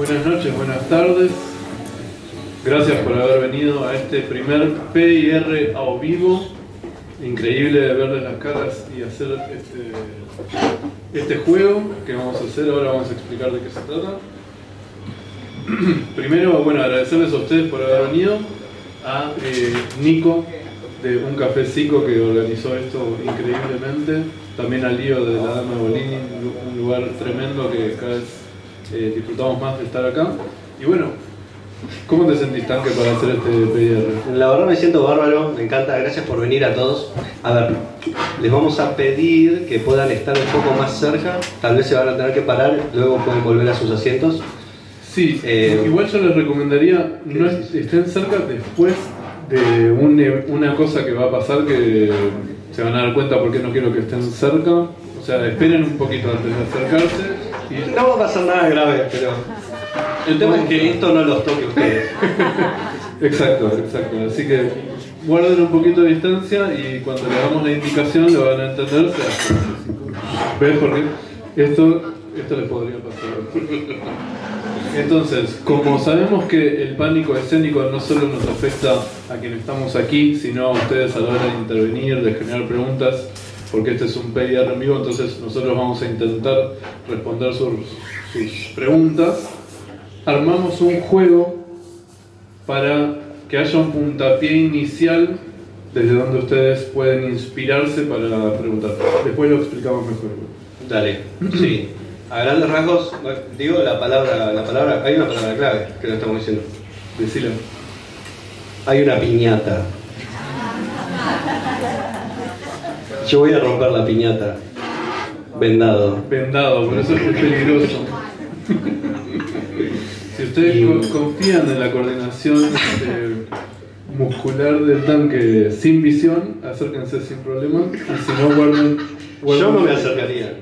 Buenas noches, buenas tardes. Gracias por haber venido a este primer PIR a vivo. Increíble de verles las caras y hacer este juego que vamos a hacer. Ahora vamos a explicar de qué se trata. Primero, bueno, agradecerles a ustedes por haber venido. A Nico de Un Café Cico, que organizó esto increíblemente. También a Lío de la Dama de Bolini, un lugar tremendo que cada vez disfrutamos más de estar acá. Y bueno, ¿cómo te sentís, Tanque, para hacer este PIR? La verdad me siento bárbaro, me encanta, gracias por venir a todos. A ver, les vamos a pedir que puedan estar un poco más cerca, tal vez se van a tener que parar, luego pueden volver a sus asientos. Sí, igual yo les recomendaría no estén cerca después de una cosa que va a pasar, que se van a dar cuenta por qué no quiero que estén cerca. O sea, esperen un poquito antes de acercarse. Y... No va a pasar nada grave, pero el tema es que esto no los toque a ustedes. Exacto. Así que guarden un poquito de distancia y cuando le damos la indicación lo van a entender. ¿Ves? Porque esto les podría pasar. Entonces, como sabemos que el pánico escénico no solo nos afecta a quienes estamos aquí, sino a ustedes a la hora de intervenir, de generar preguntas, porque este es un PIR en vivo, entonces nosotros vamos a intentar responder sus preguntas. Armamos un juego para que haya un puntapié inicial desde donde ustedes pueden inspirarse para preguntar. Después lo explicamos mejor. Dale, sí. A grandes rasgos, digo la palabra, hay una palabra clave que lo estamos diciendo. Decila. Hay una piñata. Yo voy a romper la piñata. Vendado, por eso es peligroso. Si ustedes confían en la coordinación muscular del tanque sin visión, acérquense sin problema. Y si no, guarden. Yo no me acercaría.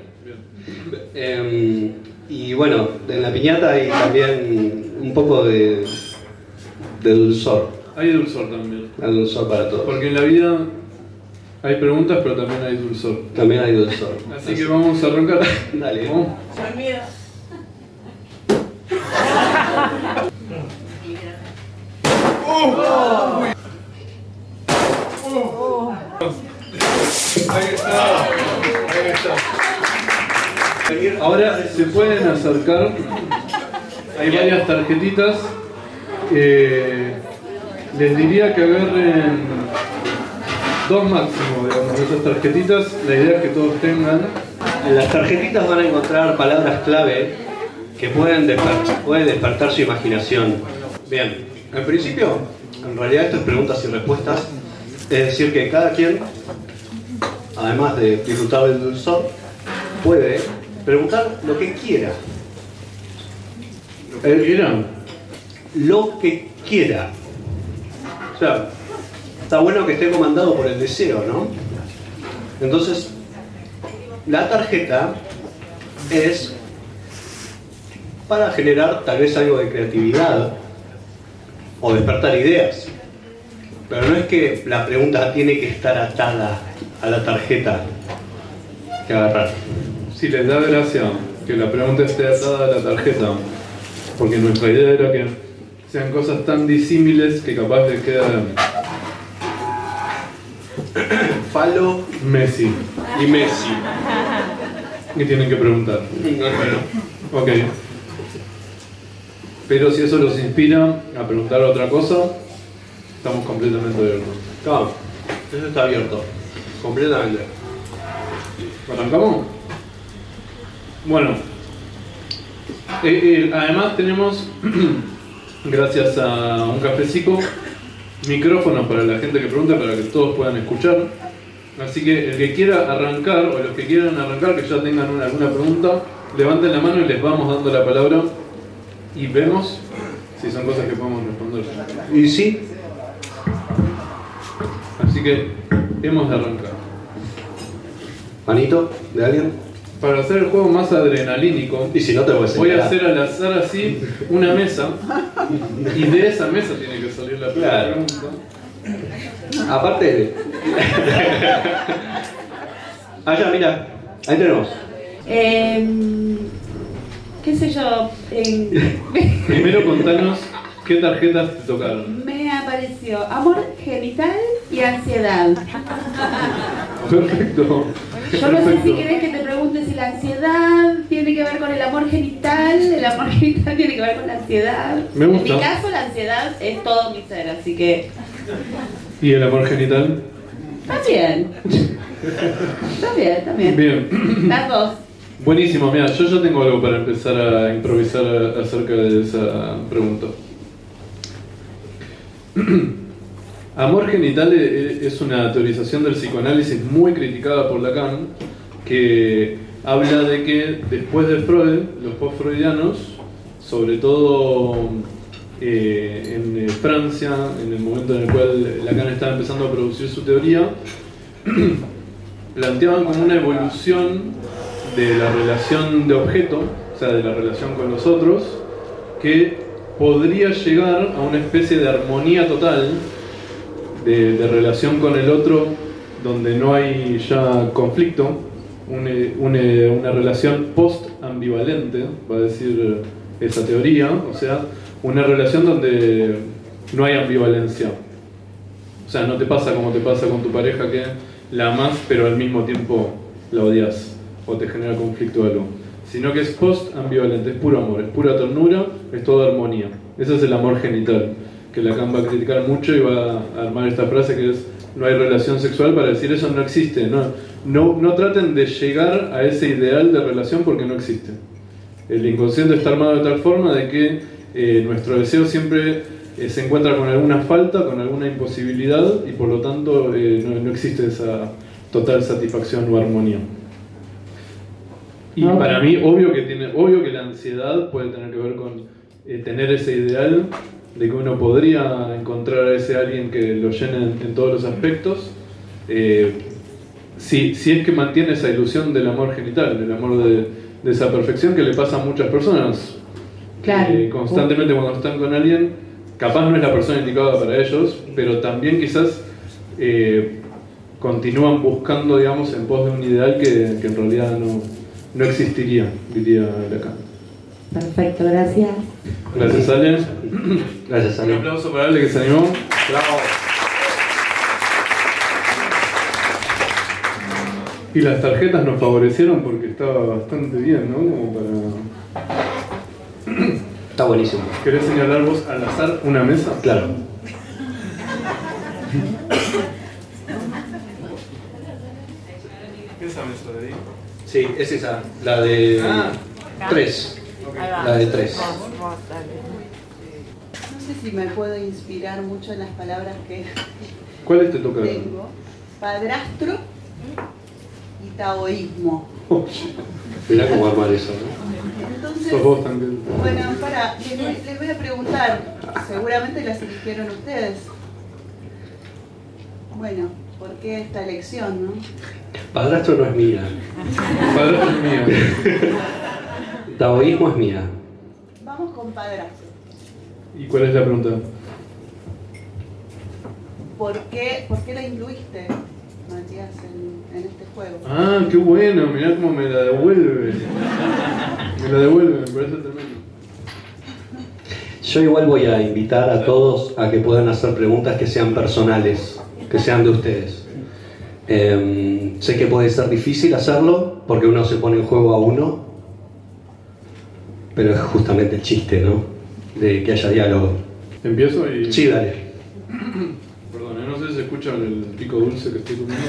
Y bueno, en la piñata hay también un poco de dulzor. Hay dulzor también. Hay dulzor para todos. Porque en la vida hay preguntas, pero también hay dulzor. También hay dulzor. Así que vamos a arrancar. Dale. ¿Vamos? Sin miedo. Ahí está. Ahora se pueden acercar. Hay varias tarjetitas. Les diría que agarren 2 máximo, digamos, de esas tarjetitas. La idea es que todos tengan. En las tarjetitas van a encontrar palabras clave que pueden despertar su imaginación. Bien, en principio, en realidad esto es preguntas y respuestas. Es decir, que cada quien, además de disfrutar del dulzor, puede preguntar lo que quiera. Lo que quiera. O sea, está bueno que esté comandado por el deseo, ¿no? Entonces, la tarjeta es para generar tal vez algo de creatividad o despertar ideas. Pero no es que la pregunta tiene que estar atada a la tarjeta que agarrar. Si les da gracia que la pregunta esté atada a la tarjeta, porque nuestra idea era que sean cosas tan disímiles que capaz les queda Falo, Messi y Messi. y tienen que preguntar. Bueno. Ok. Pero si eso los inspira a preguntar otra cosa, estamos completamente abiertos. Claro, eso está abierto. Completamente. ¿Arrancamos? Bueno, además tenemos, gracias a Un Café Cico, micrófonos para la gente que pregunta, para que todos puedan escuchar. Así que el que quiera arrancar, o los que quieran arrancar, que ya tengan alguna pregunta, levanten la mano y les vamos dando la palabra y vemos si son cosas que podemos responder. Y sí. Así que hemos de arrancar. ¿Manito de alguien? Para hacer el juego más adrenalínico, Y si no te voy a hacer al azar así una mesa, y de esa mesa tiene que salir la primera pregunta. Aparte. Allá, mira. Ahí tenemos. qué sé yo, Primero contanos qué tarjetas te tocaron. me apareció amor genital y ansiedad. Perfecto. Yo no sé si querés que te pregunte si la ansiedad tiene que ver con el amor genital tiene que ver con la ansiedad. Me gusta. En mi caso la ansiedad es todo mi ser, así que ¿Y el amor genital? también. También. Bien. Las dos. Buenísimo, mira, yo ya tengo algo para empezar a improvisar acerca de esa pregunta. Amor genital es una teorización del psicoanálisis muy criticada por Lacan, que habla de que después de Freud, los post-freudianos, sobre todo en Francia, en el momento en el cual Lacan estaba empezando a producir su teoría, planteaban como una evolución de la relación de objeto, o sea, de la relación con los otros, que podría llegar a una especie de armonía total, de relación con el otro, donde no hay ya conflicto, una relación post-ambivalente, va a decir esa teoría, o sea, una relación donde no hay ambivalencia. O sea, no te pasa como te pasa con tu pareja, que la amás pero al mismo tiempo la odias o te genera conflicto o algo, sino que es post-ambivalente, es puro amor, es pura ternura, es toda armonía. Ese es el amor genital, que Lacan va a criticar mucho y va a armar esta frase que es: no hay relación sexual, para decir eso no existe. No traten de llegar a ese ideal de relación porque no existe. El inconsciente está armado de tal forma de que nuestro deseo siempre se encuentra con alguna falta, con alguna imposibilidad, y por lo tanto no existe esa total satisfacción o armonía. Y para mí, obvio que la ansiedad puede tener que ver con tener ese ideal de que uno podría encontrar a ese alguien que lo llene en todos los aspectos, si es que mantiene esa ilusión del amor genital, del amor de esa perfección que le pasa a muchas personas. Claro. Constantemente cuando están con alguien, capaz no es la persona indicada para ellos, pero también quizás continúan buscando, digamos, en pos de un ideal que en realidad no existiría, diría Lacan. Perfecto, gracias. Gracias, Ale. Gracias, Ale. Un aplauso para Ale que se animó. Bravo. Y las tarjetas nos favorecieron porque estaba bastante bien, ¿no? Como para... Está buenísimo. ¿Querés señalar vos al azar una mesa? Claro. ¿Esa mesa de ahí? Sí, es esa, la de 3. La de 3. No sé si me puedo inspirar mucho en las palabras que ¿Cuáles te tocaron? tengo. Padrastro y taoísmo. Mirá cómo armar eso, ¿no? Entonces, Sos vos también. bueno, les voy a preguntar, seguramente las eligieron ustedes. Bueno, ¿por qué esta elección, no? Padrastro no es mía. Padrastro es mío. Taoísmo es mía. Vamos con padrastro. ¿Y cuál es la pregunta? ¿Por qué la incluiste, Matías, en este juego? Ah, qué bueno, mirá cómo me la devuelve. Me parece tremendo. Yo igual voy a invitar a todos a que puedan hacer preguntas que sean personales, que sean de ustedes. Sé que puede ser difícil hacerlo porque uno se pone en juego a uno, pero es justamente el chiste, ¿no? De que haya diálogo. ¿Empiezo? Sí, dale. Perdón, no sé si se escucha el pico dulce que estoy comiendo.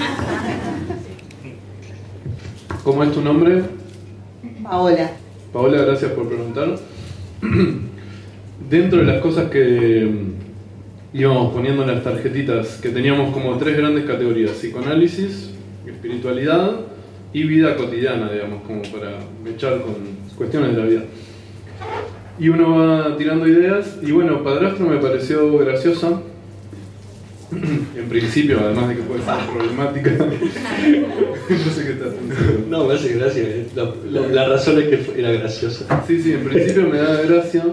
¿Cómo es tu nombre? Paola. Paola, gracias por preguntar. Dentro de las cosas que íbamos poniendo en las tarjetitas, que teníamos como 3 grandes categorías: psicoanálisis, espiritualidad y vida cotidiana, digamos, como para echar con cuestiones de la vida. Y uno va tirando ideas, y bueno, padrastro me pareció graciosa. En principio, además de que puede ser problemática. No sé qué estás pensando. No, me hace gracia. La razón es que era graciosa. Sí, en principio me da gracia.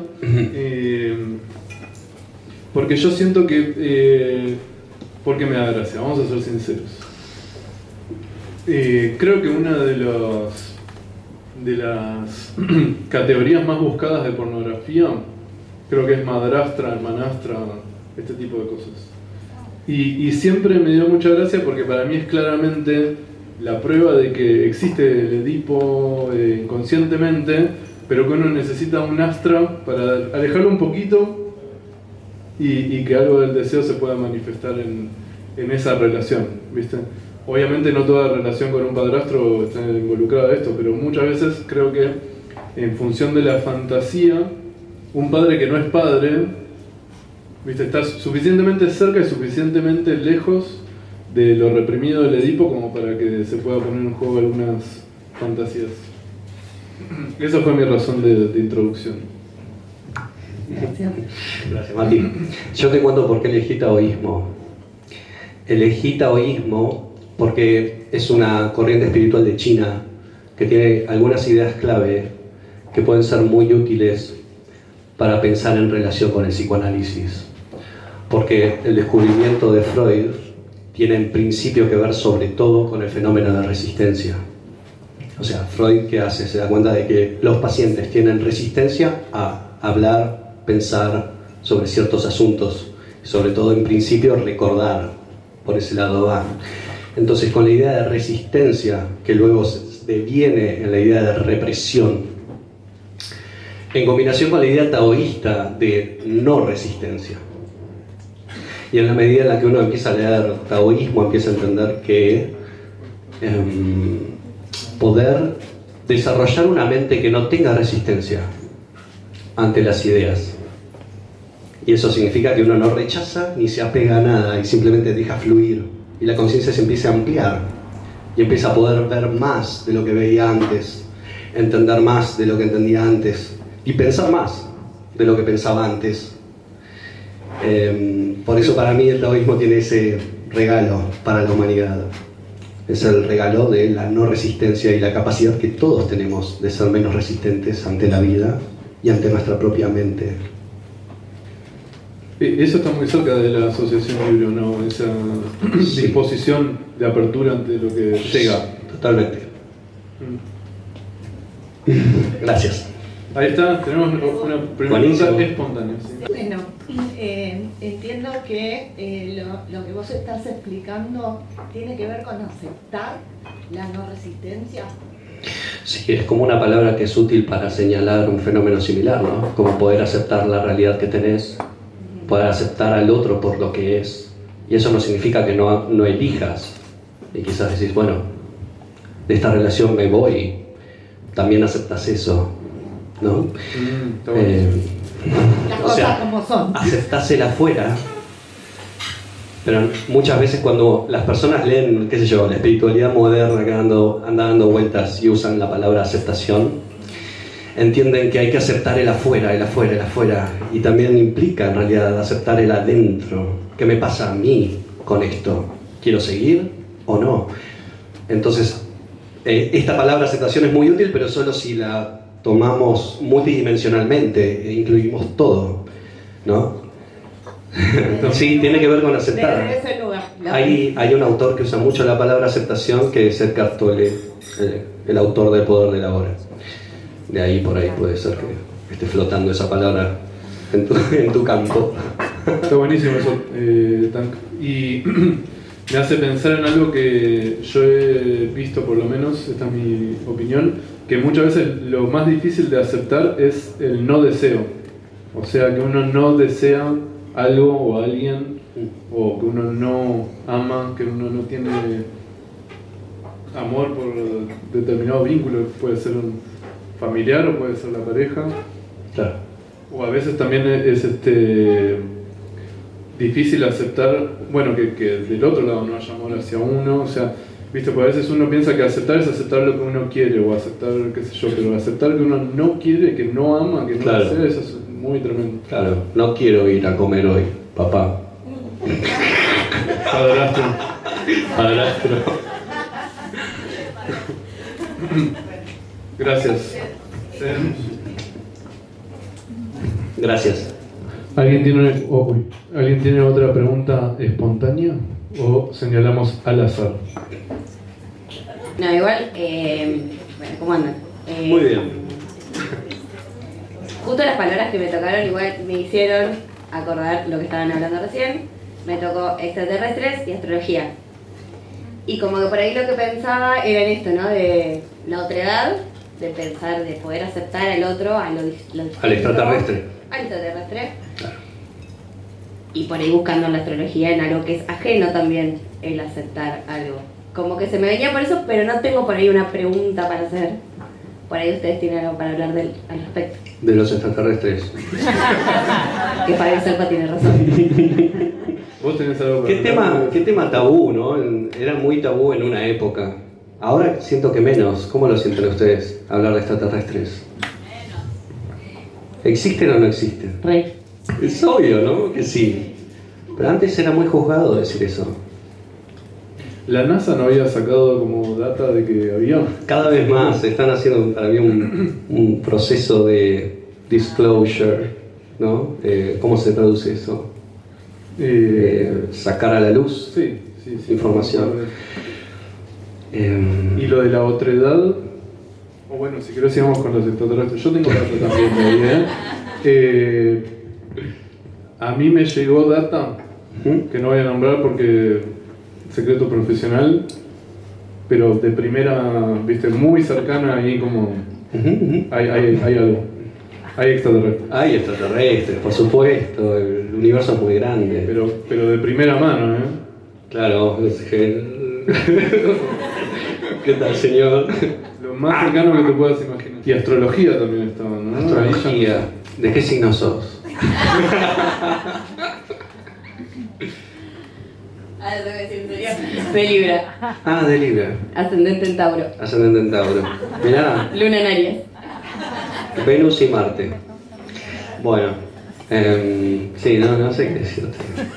Porque yo siento que... ¿por qué me da gracia? Vamos a ser sinceros. Creo que una de de las categorías más buscadas de pornografía, creo que es madrastra, hermanastra, este tipo de cosas. Y siempre me dio mucha gracia porque para mí es claramente la prueba de que existe el Edipo inconscientemente, pero que uno necesita un astra para alejarlo un poquito y que algo del deseo se pueda manifestar en esa relación, ¿viste? Obviamente no toda relación con un padrastro está involucrada en esto, pero muchas veces creo que en función de la fantasía, un padre que no es padre, ¿viste? Está suficientemente cerca y suficientemente lejos de lo reprimido del Edipo como para que se pueda poner en juego algunas fantasías. Esa fue mi razón de introducción. Gracias, Martín. Yo te cuento por qué elegí taoísmo. Elegí taoísmo porque es una corriente espiritual de China que tiene algunas ideas clave que pueden ser muy útiles para pensar en relación con el psicoanálisis. Porque el descubrimiento de Freud tiene en principio que ver sobre todo con el fenómeno de resistencia. O sea, Freud, ¿qué hace? Se da cuenta de que los pacientes tienen resistencia a hablar, pensar sobre ciertos asuntos, sobre todo en principio recordar, por ese lado va. Entonces, con la idea de resistencia, que luego se deviene en la idea de represión, en combinación con la idea taoísta de no resistencia. Y en la medida en la que uno empieza a leer taoísmo, empieza a entender que poder desarrollar una mente que no tenga resistencia ante las ideas. Y eso significa que uno no rechaza ni se apega a nada y simplemente deja fluir. Y la conciencia se empieza a ampliar y empieza a poder ver más de lo que veía antes, entender más de lo que entendía antes y pensar más de lo que pensaba antes. Por eso para mí el taoísmo tiene ese regalo para la humanidad. Es el regalo de la no resistencia y la capacidad que todos tenemos de ser menos resistentes ante la vida y ante nuestra propia mente. Eso está muy cerca de la asociación libre, ¿no? Esa disposición de apertura ante lo que llega. Totalmente. Gracias. Ahí está, tenemos una primera pregunta espontánea. ¿Sí? Bueno, entiendo que lo que vos estás explicando tiene que ver con aceptar la no resistencia. Sí, es como una palabra que es útil para señalar un fenómeno similar, ¿no? Como poder aceptar la realidad que tenés, poder aceptar al otro por lo que es. Y eso no significa que no elijas. Y quizás decís, bueno, de esta relación me voy. También aceptas eso, ¿no? Las cosas como son. Aceptás el afuera. Pero muchas veces cuando las personas leen, qué sé yo, la espiritualidad moderna que anda dando vueltas y usan la palabra aceptación, entienden que hay que aceptar el afuera, el afuera, el afuera. Y también implica en realidad aceptar el adentro. ¿Qué me pasa a mí con esto? ¿Quiero seguir o no? Entonces, esta palabra aceptación es muy útil, pero solo si la tomamos multidimensionalmente e incluimos todo, ¿no? Sí, tiene que ver con aceptar. Desde ese lugar. Hay un autor que usa mucho la palabra aceptación, que es Eckhart Tolle, el autor del Poder de la Hora. De ahí por ahí puede ser que esté flotando esa palabra en tu campo. Está buenísimo eso, Tank. Y me hace pensar en algo que yo he visto, por lo menos, esta es mi opinión, que muchas veces lo más difícil de aceptar es el no deseo. O sea, que uno no desea algo o alguien, o que uno no ama, que uno no tiene amor por determinado vínculo, puede ser un familiar o puede ser la pareja. Claro. O a veces también es difícil aceptar, bueno, que del otro lado no haya amor hacia uno, o sea, viste, pues a veces uno piensa que aceptar es aceptar lo que uno quiere, o aceptar, qué sé yo, pero aceptar que uno no quiere, que no ama, que no Claro. desea, eso es muy tremendo. Claro, no quiero ir a comer hoy, papá. Padrastro. Padrastro. Gracias. Gracias. ¿Alguien tiene otra pregunta espontánea o señalamos al azar? No, igual, bueno, ¿cómo andan? Muy bien. Justo las palabras que me tocaron igual me hicieron acordar lo que estaban hablando recién. Me tocó extraterrestres y astrología. Y como que por ahí lo que pensaba era en esto, ¿no? De la otredad, de pensar, de poder aceptar al otro, a lo distinto, Al extraterrestre. Al extraterrestre. Claro. Y por ahí buscando en la astrología en algo que es ajeno también, el aceptar algo. Como que se me venía por eso, pero no tengo por ahí una pregunta para hacer. Por ahí ustedes tienen algo para hablar al respecto. De los extraterrestres. Que Fabio Serpa tiene razón. ¿Vos tenés algo para ¿Qué tema tabú, no? Era muy tabú en una época. Ahora siento que menos. ¿Cómo lo sienten ustedes, hablar de extraterrestres? ¿Existen o no existen? Rey. Es obvio, ¿no? Que sí. Pero antes era muy juzgado decir eso. La NASA no había sacado como data de que había? Cada vez más están haciendo para mí un proceso de disclosure, ¿no? ¿Cómo se traduce eso? Sacar a la luz Sí. información. Y lo de la otredad, o bueno, si querés sigamos con los extraterrestres. Yo tengo data también de ahí, A mí me llegó data, que no voy a nombrar porque secreto profesional, pero de primera, viste, muy cercana ahí como hay algo. Hay extraterrestres. Hay extraterrestres, por supuesto, el universo es muy grande. Pero de primera mano, Claro, ¿qué tal, señor? Lo más cercano que te puedas imaginar. Y astrología también estaba, ¿no? Astrología. ¿De qué signo sos? Tengo que decir en serio. De Libra. Ah, de Libra. Ascendente en Tauro. Ascendente en Tauro. Mirá, Luna en Aries. Venus y Marte. Bueno, sí, no sé qué decirte.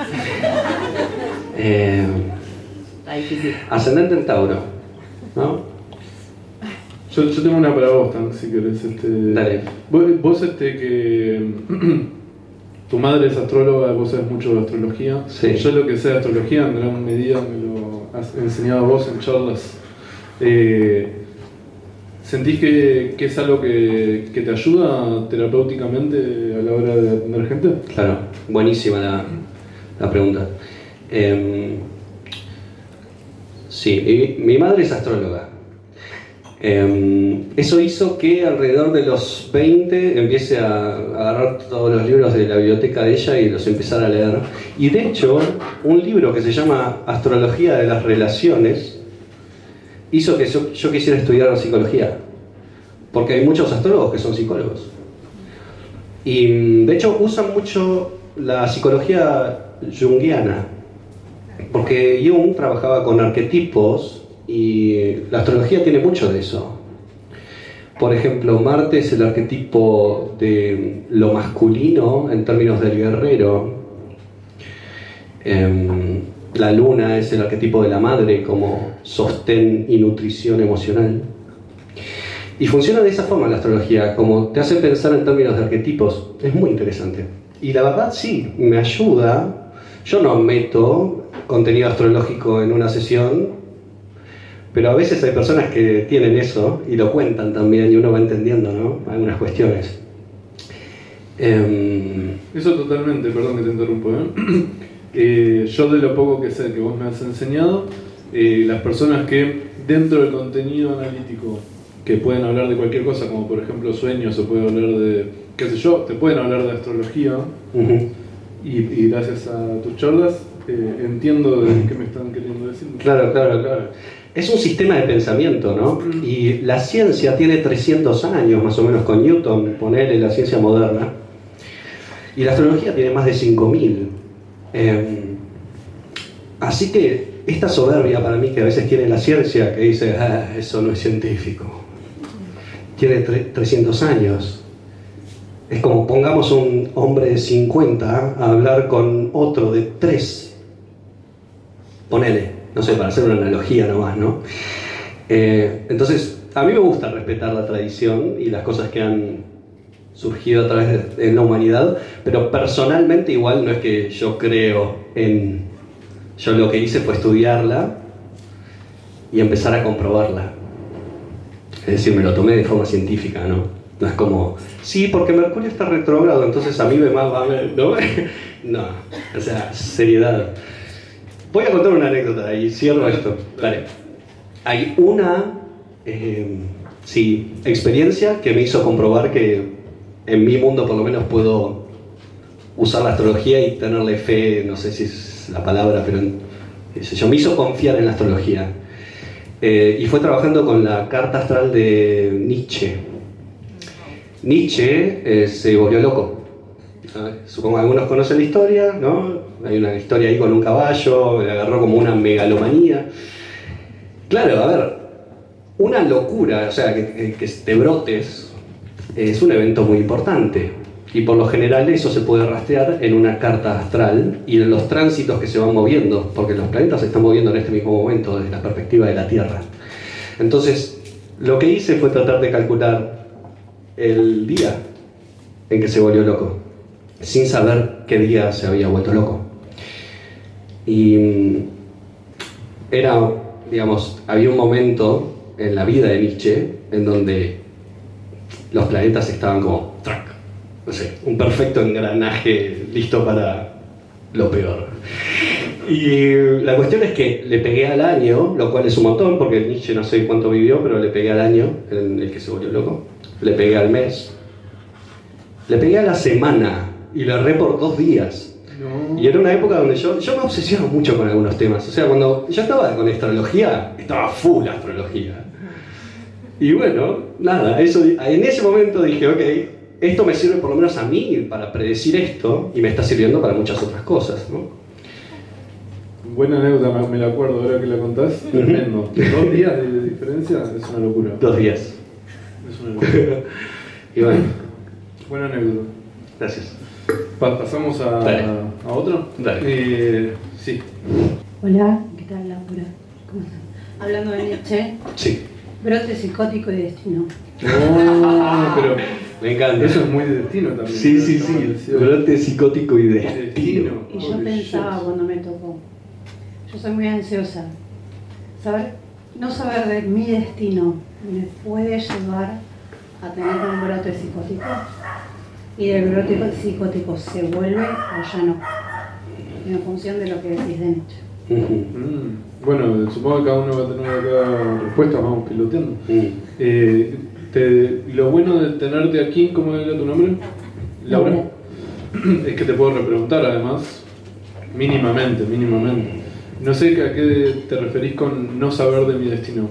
Está difícil. Ascendente en Tauro, ¿no? Yo tengo una para vos, Tan, si querés. Dale. Vos que tu madre es astróloga, vos sabés mucho de astrología. Sí. Yo lo que sé de astrología en gran medida me lo has enseñado vos en charlas. ¿Sentís que es algo que te ayuda terapéuticamente a la hora de atender gente? Claro, buenísima la pregunta. Sí, mi madre es astróloga. Eso hizo que alrededor de los 20 empiece a agarrar todos los libros de la biblioteca de ella y los empezara a leer. Y de hecho, un libro que se llama Astrología de las Relaciones hizo que yo quisiera estudiar psicología, porque hay muchos astrólogos que son psicólogos. Y de hecho usan mucho la psicología junguiana, porque Jung trabajaba con arquetipos y la astrología tiene mucho de eso. Por ejemplo, Marte es el arquetipo de lo masculino en términos del guerrero. La luna es el arquetipo de la madre como sostén y nutrición emocional. Y funciona de esa forma la astrología, como te hace pensar en términos de arquetipos. Es muy interesante. Y la verdad sí, me ayuda. Yo no meto contenido astrológico en una sesión, pero a veces hay personas que tienen eso y lo cuentan también y uno va entendiendo, ¿no? Algunas cuestiones. Eso totalmente, perdón que te interrumpo, yo de lo poco que sé que vos me has enseñado, las personas que dentro del contenido analítico que pueden hablar de cualquier cosa, como por ejemplo sueños, o pueden hablar de, qué sé yo, te pueden hablar de astrología, y gracias a tus charlas entiendo de qué me están queriendo decir. Claro. Es un sistema de pensamiento, ¿no? Y la ciencia tiene 300 años más o menos con Newton, ponele la ciencia moderna, y la astrología tiene más de 5000. Así que esta soberbia para mí que a veces tiene la ciencia, que dice, eso no es científico, tiene 300 años. Es como pongamos un hombre de 50 a hablar con otro de 3. Ponele, no sé, para hacer una analogía nomás, ¿no? Entonces, a mí me gusta respetar la tradición y las cosas que han surgido a través de la humanidad, pero personalmente igual no es que yo creo en... Yo lo que hice fue estudiarla y empezar a comprobarla. Es decir, me lo tomé de forma científica, ¿no? No es como, sí, porque Mercurio está retrógrado, entonces a mí me va a ver, ¿no? No, o sea, seriedad. Voy a contar una anécdota y cierro esto. Dale. Hay una, experiencia que me hizo comprobar que en mi mundo por lo menos puedo usar la astrología y tenerle fe, no sé si es la palabra, pero me hizo confiar en la astrología. Y fue trabajando con la carta astral de Nietzsche. Nietzsche se volvió loco. Supongo que algunos conocen la historia, ¿no? Hay una historia ahí con un caballo, le agarró como una megalomanía. Claro, a ver, una locura, o sea, que te brotes, es un evento muy importante. Y por lo general eso se puede rastrear en una carta astral y en los tránsitos que se van moviendo, porque los planetas se están moviendo en este mismo momento desde la perspectiva de la Tierra. Entonces, lo que hice fue tratar de calcular el día en que se volvió loco, sin saber qué día se había vuelto loco. Y era, digamos, había un momento en la vida de Nietzsche en donde los planetas estaban como ¡trac! No sé, un perfecto engranaje listo para lo peor. Y la cuestión es que le pegué al año, lo cual es un montón, porque Nietzsche no sé cuánto vivió, pero le pegué al año en el que se volvió loco. Le pegué al mes. Le pegué a la semana y le erré por 2 días. No. Y era una época donde yo me obsesiono mucho con algunos temas. O sea, cuando yo estaba con astrología, estaba full astrología. Y bueno, nada, eso, en ese momento dije, ok, esto me sirve por lo menos a mí para predecir esto y me está sirviendo para muchas otras cosas, ¿no? Buena anécdota, me la acuerdo ahora que la contás. Tremendo. 2 días de diferencia es una locura. 2 días. Es una locura. Y bueno. Buena anécdota. Gracias. ¿Pasamos a otro? Dale. Sí. Hola, ¿qué tal, Laura? ¿Cómo estás? Hablando de Nietzsche. Sí. Brote psicótico y destino. Oh, pero me encanta. Eso es muy de destino también. Sí. Brote psicótico y destino. Y yo pensaba cuando me tocó, yo soy muy ansiosa. No saber de mi destino me puede llevar a tener un brote psicótico. Y del brote psicótico se vuelve o ya no. En función de lo que decís de Nietzsche. Bueno, supongo que cada uno va a tener acá respuestas, vamos piloteando. Lo bueno de tenerte aquí, ¿cómo era tu nombre? Laura. Es que te puedo repreguntar además, mínimamente. No sé a qué te referís con no saber de mi destino.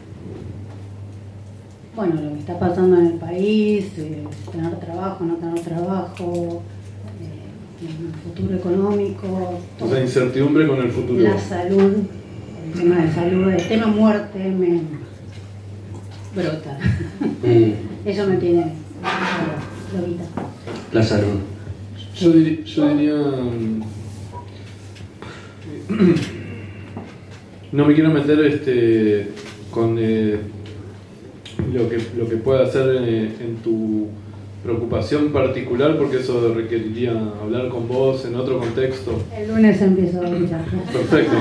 Bueno, lo que está pasando en el país, tener trabajo, no tener trabajo, el futuro económico. O sea, incertidumbre con el futuro. La salud, el tema de salud, el tema muerte me brota. Eso me tiene loquita. La salud. Yo diría... No me quiero meter con lo que pueda hacer en tu preocupación particular, porque eso requeriría hablar con vos en otro contexto. El lunes empiezo a escuchar. Perfecto.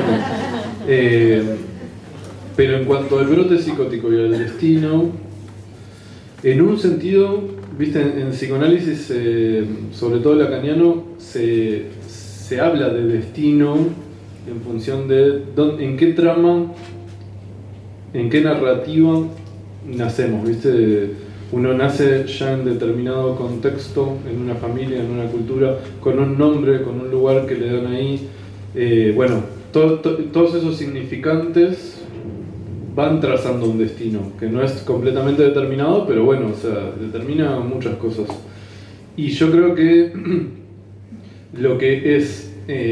Pero en cuanto al brote psicótico y al destino, en un sentido, viste, en psicoanálisis, sobre todo lacaniano, se habla de destino en función de en qué trama, en qué narrativa nacemos, ¿viste? Uno nace ya en determinado contexto, en una familia, en una cultura, con un nombre, con un lugar que le dan ahí. Bueno, todos esos significantes van trazando un destino, que no es completamente determinado, pero bueno, o sea, determina muchas cosas. Y yo creo que lo que es,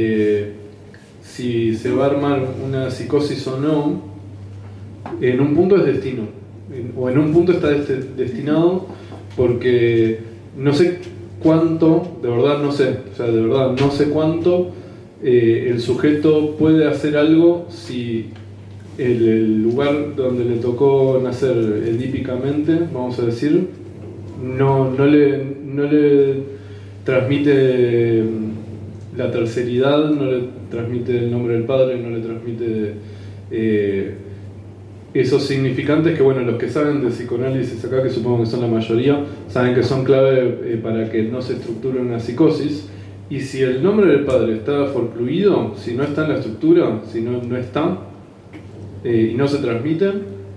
si se va a armar una psicosis o no, en un punto es destino. O en un punto está destinado, porque no sé cuánto, de verdad no sé, o sea, de verdad no sé cuánto el sujeto puede hacer algo si el lugar donde le tocó nacer edípicamente, vamos a decir, no le transmite la terceridad, no le transmite el nombre del padre, no le transmite esos significantes que, bueno, los que saben de psicoanálisis acá, que supongo que son la mayoría, saben que son clave para que no se estructure una psicosis. Y si el nombre del padre está forcluido, si no está en la estructura, si no está y no se transmite,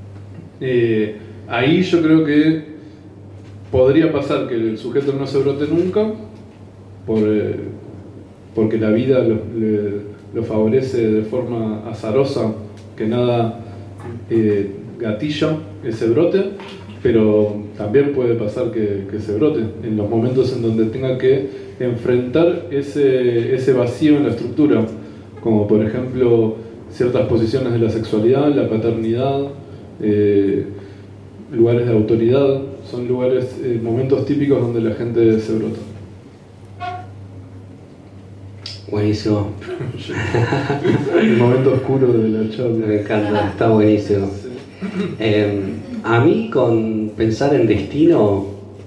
ahí yo creo que podría pasar que el sujeto no se brote nunca, porque la vida lo favorece de forma azarosa, que nada gatilla ese brote, pero también puede pasar que se brote en los momentos en donde tenga que enfrentar ese vacío en la estructura, como por ejemplo ciertas posiciones de la sexualidad, la paternidad, lugares de autoridad, son lugares, momentos típicos donde la gente se brota. Buenísimo. El momento oscuro de la charla. Me encanta, está buenísimo. A mí, con pensar en destino,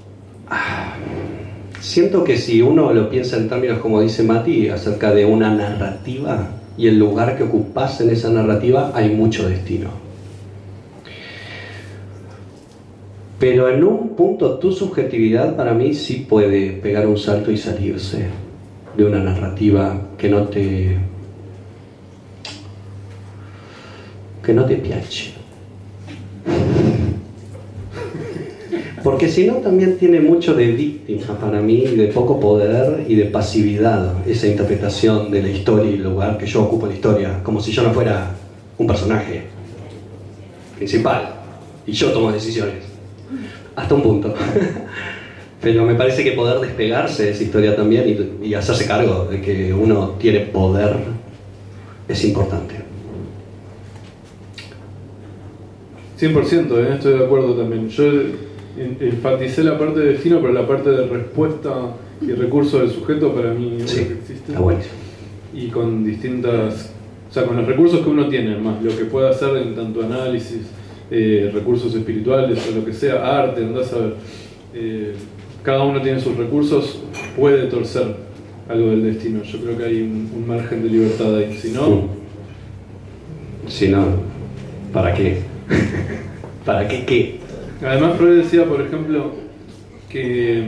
siento que si uno lo piensa en términos, como dice Mati, acerca de una narrativa y el lugar que ocupás en esa narrativa, hay mucho destino. Pero en un punto tu subjetividad para mí sí puede pegar un salto y salirse de una narrativa que no te piace. Porque si no también tiene mucho de víctima para mí, de poco poder y de pasividad, esa interpretación de la historia y el lugar que yo ocupo en la historia, como si yo no fuera un personaje principal y yo tomo decisiones, hasta un punto. Pero me parece que poder despegarse de esa historia también y hacerse cargo de que uno tiene poder es importante. 100%, estoy de acuerdo también. Yo enfaticé la parte de destino, pero la parte de respuesta y recurso del sujeto para mí es lo que existe. Está buenísimo. Y con distintas, o sea, con los recursos que uno tiene, más lo que pueda hacer en tanto análisis, recursos espirituales o lo que sea, arte, andás a ver. Cada uno tiene sus recursos, puede torcer algo del destino. Yo creo que hay un margen de libertad ahí. Si no, ¿para qué? ¿Para qué qué? Además, Freud decía, por ejemplo, que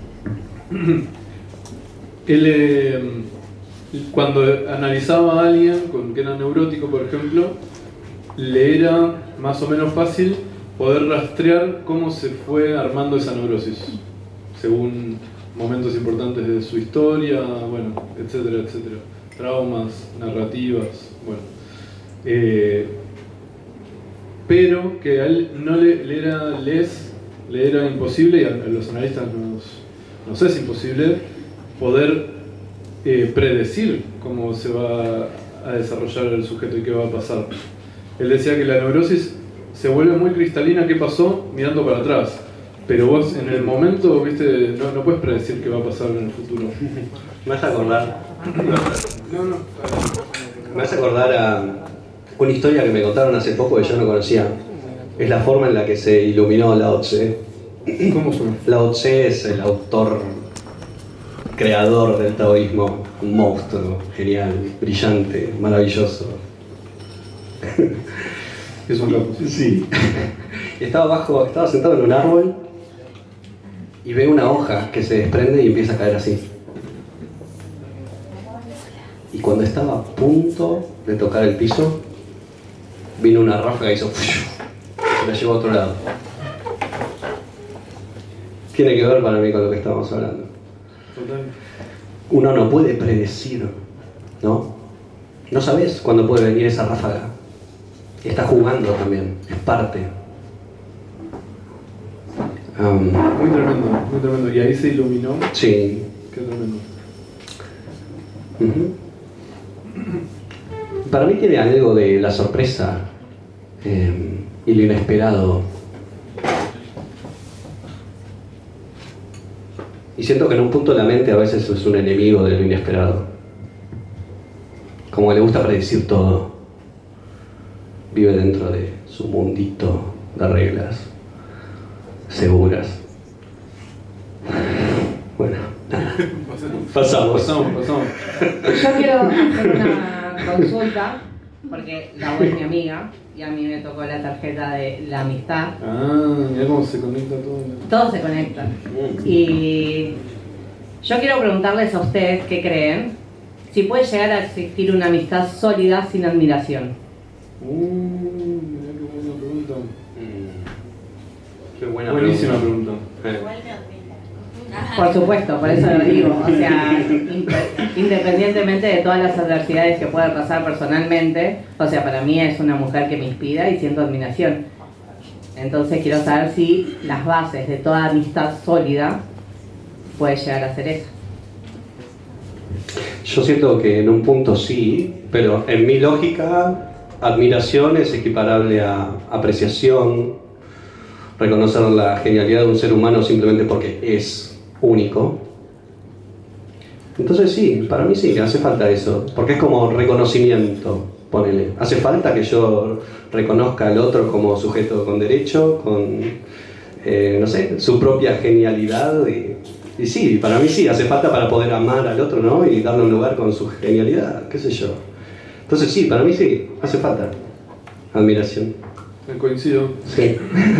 él, cuando analizaba a alguien que era neurótico, por ejemplo, le era más o menos fácil poder rastrear cómo se fue armando esa neurosis, según momentos importantes de su historia, bueno, etcétera, etcétera. Traumas, narrativas, bueno. Pero que a él no le era imposible, y a los analistas nos es imposible, poder predecir cómo se va a desarrollar el sujeto y qué va a pasar. Él decía que la neurosis se vuelve muy cristalina qué pasó mirando para atrás, pero vos en el momento, viste, no puedes predecir qué va a pasar en el futuro. Me hace acordar a una historia que me contaron hace poco que yo no conocía. Es la forma en la que se iluminó Lao Tse. ¿Cómo fue? Lao Tse es el autor creador del taoísmo, un monstruo genial, brillante, maravilloso. Es un capo. Sí. Estaba sentado en un árbol y ve una hoja que se desprende y empieza a caer así. Y cuando estaba a punto de tocar el piso, vino una ráfaga y hizo se la llevó a otro lado. Tiene que ver para mí con lo que estábamos hablando. Total. Uno no puede predecir, ¿no? No sabes cuándo puede venir esa ráfaga. Está jugando también, es parte. Muy tremendo, muy tremendo. Y ahí se iluminó. Sí. Qué tremendo. Para mí tiene algo de la sorpresa y lo inesperado. Y siento que en un punto la mente a veces es un enemigo de lo inesperado. Como que le gusta predecir todo. Vive dentro de su mundito de reglas seguras. Bueno, nada. Pasamos. Pasamos. Yo quiero hacer una consulta porque la voz es mi amiga y a mí me tocó la tarjeta de la amistad. Ah, mira cómo se conecta todo. Todo se conecta. Y yo quiero preguntarles a ustedes qué creen, si puede llegar a existir una amistad sólida sin admiración. Mira qué buena pregunta. Qué buena Buenísima pregunta. Por supuesto, por eso lo digo. O sea, independientemente de todas las adversidades que pueda pasar personalmente, o sea, para mí es una mujer que me inspira y siento admiración. Entonces quiero saber si las bases de toda amistad sólida puede llegar a ser eso. Yo siento que en un punto sí, pero en mi lógica, admiración es equiparable a apreciación, reconocer la genialidad de un ser humano simplemente porque es único. Entonces sí, para mí sí, hace falta eso, porque es como reconocimiento, ponele. Hace falta que yo reconozca al otro como sujeto con derecho, con, no sé, su propia genialidad. Y sí, para mí sí, hace falta para poder amar al otro, ¿no? Y darle un lugar con su genialidad, qué sé yo. Entonces sí, para mí sí, hace falta admiración. Coincido. Sí.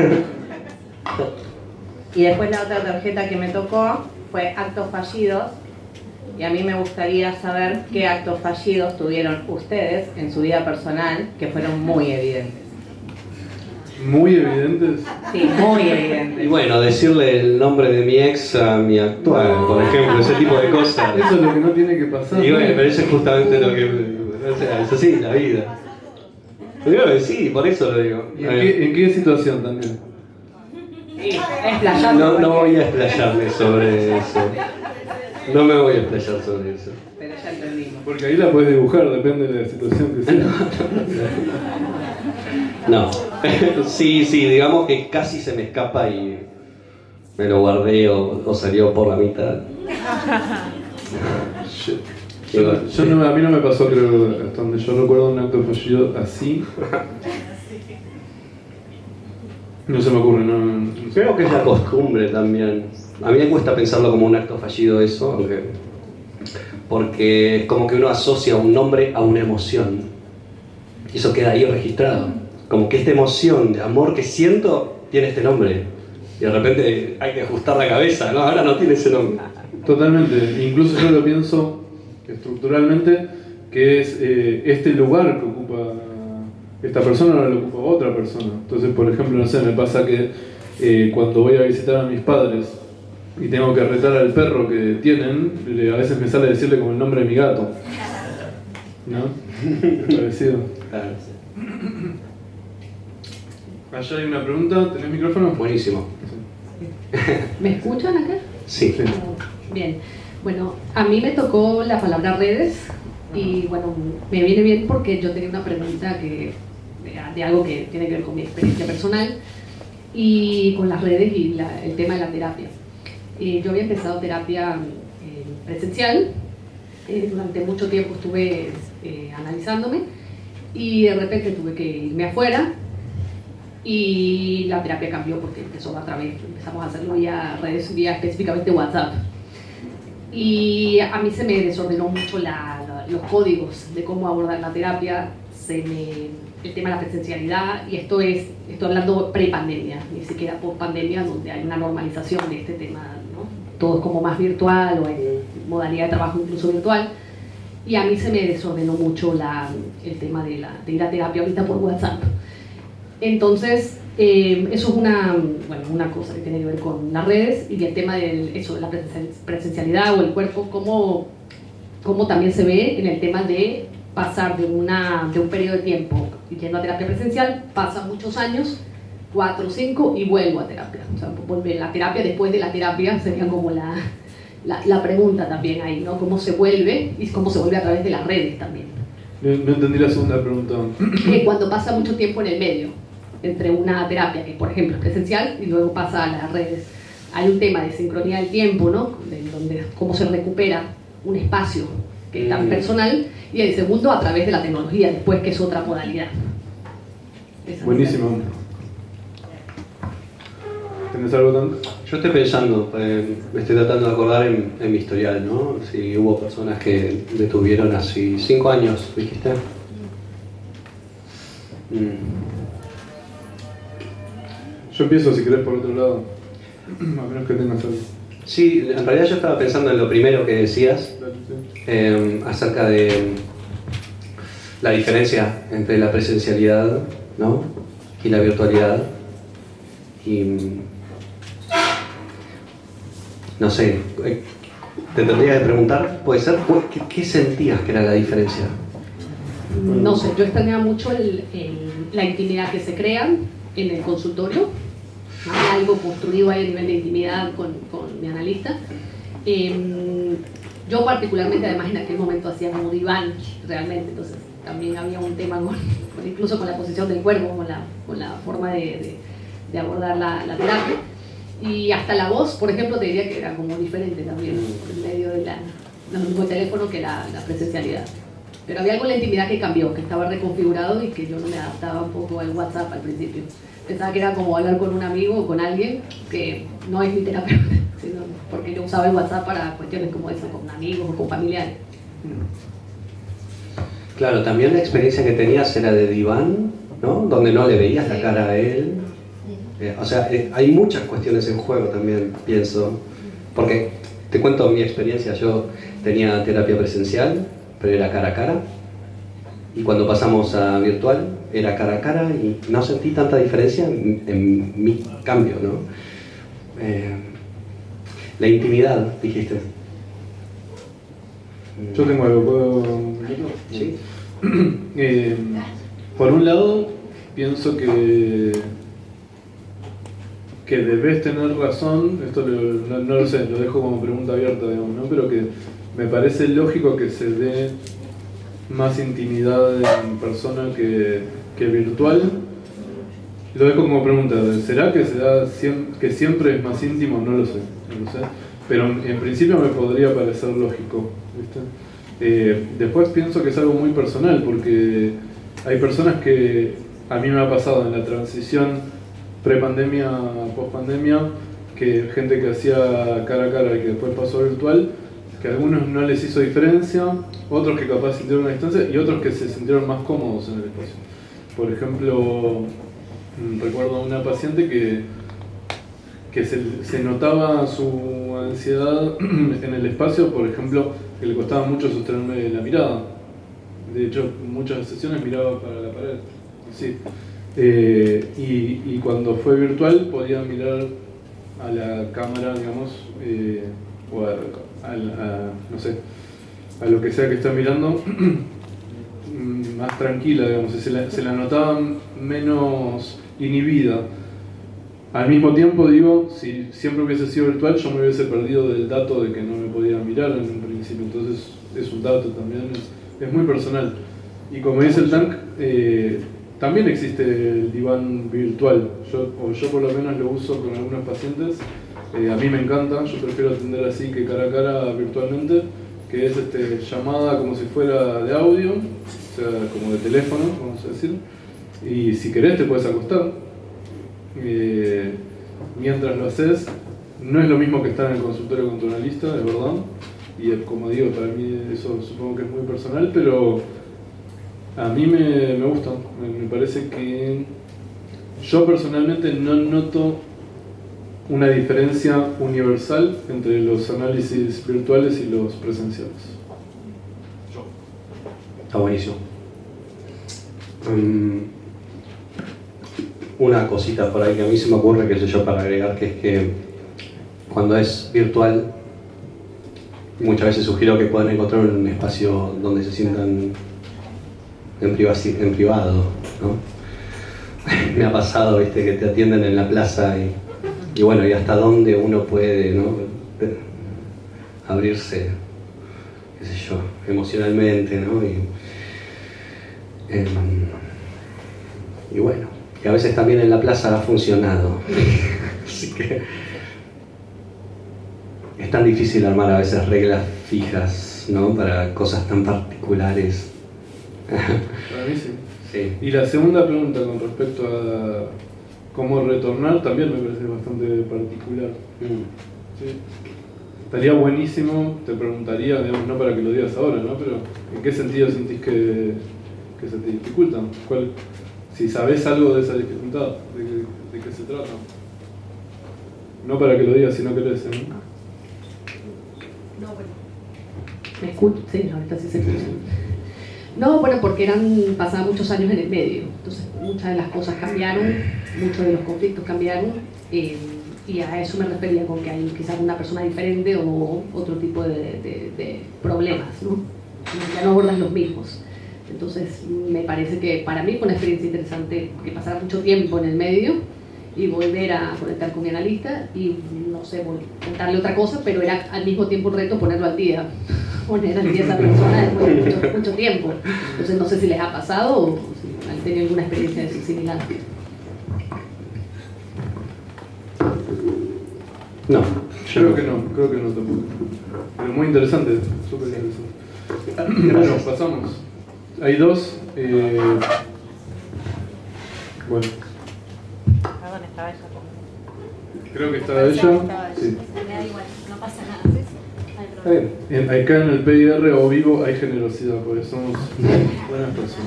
Y después la otra tarjeta que me tocó fue actos fallidos. Y a mí me gustaría saber qué actos fallidos tuvieron ustedes en su vida personal que fueron muy evidentes. Muy evidentes. Sí, muy Y evidentes. bueno, decirle el nombre de mi ex a mi actual, por ejemplo, ese tipo de cosas. Eso es lo que no tiene que pasar. Y bueno, pero eso es justamente lo que... O sea, es así, la vida. Yo que sí, por eso lo digo. ¿Y en qué situación también? Sí, explayando. No voy a explayarme sobre eso. No me voy a explayar sobre eso. Pero ya entendimos. Porque ahí la puedes dibujar, depende de la situación que sea. No. Sí, digamos que casi se me escapa y me lo guardé o salió por la mitad. A mí no me pasó, creo, hasta donde yo recuerdo un acto fallido así. No se me ocurre, no. Creo que es la costumbre también. A mí me cuesta pensarlo como un acto fallido eso, porque es como que uno asocia un nombre a una emoción. Y eso queda ahí registrado. Como que esta emoción de amor que siento tiene este nombre. Y de repente hay que ajustar la cabeza, ¿no? Ahora no tiene ese nombre. Totalmente. Incluso yo lo pienso estructuralmente, que es este lugar que ocupa esta persona no lo ocupa otra persona. Entonces, por ejemplo, no sé, me pasa que cuando voy a visitar a mis padres y tengo que retar al perro que tienen, a veces me sale decirle como el nombre de mi gato. ¿No? Parecido. Claro. Allá hay una pregunta, ¿tenés micrófono? Buenísimo. ¿Me escuchan acá? Sí. Bien. Bueno, a mí me tocó la palabra redes y bueno, me viene bien porque yo tenía una pregunta de algo que tiene que ver con mi experiencia personal y con las redes y el tema de la terapia. Yo había empezado terapia presencial, durante mucho tiempo estuve analizándome y de repente tuve que irme afuera y la terapia cambió porque empezamos a hacerlo vía redes, vía específicamente WhatsApp. Y a mí se me desordenó mucho los códigos de cómo abordar la terapia, el tema de la presencialidad, y estoy hablando pre-pandemia, ni siquiera post-pandemia, donde hay una normalización de este tema, ¿no? Todo es como más virtual o en modalidad de trabajo incluso virtual, y a mí se me desordenó mucho el tema de ir a terapia ahorita por WhatsApp. Entonces, eso es una cosa que tiene que ver con las redes y el tema de la presencialidad o el cuerpo, cómo también se ve en el tema de pasar de un periodo de tiempo yendo a terapia presencial, pasan muchos años, 4 o 5, y vuelvo a terapia. O sea, volver a la terapia después de la terapia sería como la pregunta también ahí, ¿no? ¿Cómo se vuelve? Y cómo se vuelve a través de las redes también. No entendí la segunda pregunta. Cuando pasa mucho tiempo en el medio, entre una terapia que, por ejemplo, es presencial y luego pasa a las redes, hay un tema de sincronía del tiempo, ¿no? Donde cómo se recupera un espacio que es tan personal, y el segundo a través de la tecnología, después, que es otra modalidad. Buenísimo. ¿Tenés algo tanto? Yo estoy pensando, me estoy tratando de acordar en mi historial, ¿no? Si hubo personas que detuvieron así 5 años, dijiste. Yo empiezo si querés por otro lado, a menos que tengas algo. Sí, en realidad yo estaba pensando en lo primero que decías, acerca de la diferencia entre la presencialidad, ¿no?, y la virtualidad. Y no sé, te tendría que preguntar, puede ser, ¿qué sentías que era la diferencia? No sé, yo extrañaba mucho la intimidad que se crea en el consultorio. Hay algo construido ahí a nivel de intimidad con mi analista. Yo particularmente, además, en aquel momento hacía como diván realmente, entonces también había un tema incluso con la posición del cuerpo, con la forma de abordar la terapia. Y hasta la voz, por ejemplo, te diría que era como diferente también en medio de no el mismo teléfono que la presencialidad. Pero había algo en la intimidad que cambió, que estaba reconfigurado y que yo no me adaptaba un poco al WhatsApp al principio. Pensaba que era como hablar con un amigo o con alguien que no es mi terapeuta, sino porque yo usaba el WhatsApp para cuestiones como eso, con amigos o con familiares. Claro, también la experiencia que tenías era de diván, ¿no?, donde no le veías la cara a él. O sea, hay muchas cuestiones en juego también, pienso. Porque, te cuento mi experiencia, yo tenía terapia presencial, pero era cara a cara. Y cuando pasamos a virtual, era cara a cara y no sentí tanta diferencia en mi cambio, ¿no? La intimidad, dijiste. Yo tengo algo, ¿puedo? Sí. Por un lado, pienso que debes tener razón, esto no lo sé, lo dejo como pregunta abierta, digamos, ¿no? Pero que me parece lógico que se dé más intimidad en persona que virtual. Lo dejo como pregunta, ¿será que que siempre es más íntimo? No lo sé, pero en principio me podría parecer lógico, ¿viste? Después pienso que es algo muy personal, porque hay personas que a mí me ha pasado en la transición pre-pandemia, post-pandemia, que gente que hacía cara a cara y que después pasó a virtual, que a algunos no les hizo diferencia, otros que capaz sintieron una distancia y otros que se sintieron más cómodos en el espacio. Por ejemplo, recuerdo a una paciente que se notaba su ansiedad en el espacio, por ejemplo, que le costaba mucho sostenerme la mirada. De hecho, en muchas sesiones miraba para la pared. Sí. Y cuando fue virtual podía mirar a la cámara, digamos, o no sé, a lo que sea que está mirando, más tranquila, digamos, se la notaba menos inhibida. Al mismo tiempo, digo, si siempre hubiese sido virtual, yo me hubiese perdido del dato de que no me podía mirar en un principio, entonces es un dato también, es muy personal. Y como dice el Tank, también existe el diván virtual, yo por lo menos lo uso con algunos pacientes, a mí me encanta, yo prefiero atender así que cara a cara virtualmente, que es llamada como si fuera de audio, o sea, como de teléfono, vamos a decir, y si querés te puedes acostar, mientras lo haces, no es lo mismo que estar en el consultorio con tu analista, es verdad, y como digo, para mí eso supongo que es muy personal, pero a mí me gusta, me parece que yo personalmente no noto una diferencia universal entre los análisis virtuales y los presenciales. Está buenísimo. Una cosita por ahí que a mí se me ocurre, qué sé yo, para agregar, que es que cuando es virtual, muchas veces sugiero que puedan encontrar un espacio donde se sientan en privado, ¿no? Me ha pasado, viste, que te atienden en la plaza y bueno, y hasta dónde uno puede, ¿no?, abrirse, qué sé yo, emocionalmente, ¿no? Y bueno, que a veces también en la plaza ha funcionado. Así que es tan difícil armar a veces reglas fijas, ¿no?, para cosas tan particulares. Para mí sí. Sí. Y la segunda pregunta con respecto a cómo retornar también me parece bastante particular. Sí. Estaría buenísimo, te preguntaría, digamos, no para que lo digas ahora, ¿no?, pero ¿en qué sentido sentís que se te dificulta? si sabes algo de esa dificultad, de qué se trata. No para que lo digas si no querés, ¿eh? No, bueno. ¿Me escucho? Sí, ahorita sí se escucha. No, bueno, porque pasaban muchos años en el medio, entonces muchas de las cosas cambiaron, muchos de los conflictos cambiaron, y a eso me refería con que hay quizás una persona diferente o otro tipo de problemas, ¿no? Ya no abordan los mismos. Entonces me parece que para mí fue una experiencia interesante que pasara mucho tiempo en el medio y volver a conectar con mi analista y, no sé, contarle otra cosa, pero era al mismo tiempo un reto ponerlo al día. Poner al día a esa persona después de mucho tiempo. Entonces no sé si les ha pasado o si han tenido alguna experiencia de similar. No, creo que no tampoco. Pero muy interesante, súper interesante. Bueno, pasamos. Hay dos. Bueno. ¿Dónde estaba ella? Creo que estaba ella. Sí. Me da igual, no pasa nada. ¿Sí? Acá en el PIR o vivo hay generosidad, porque somos buenas personas.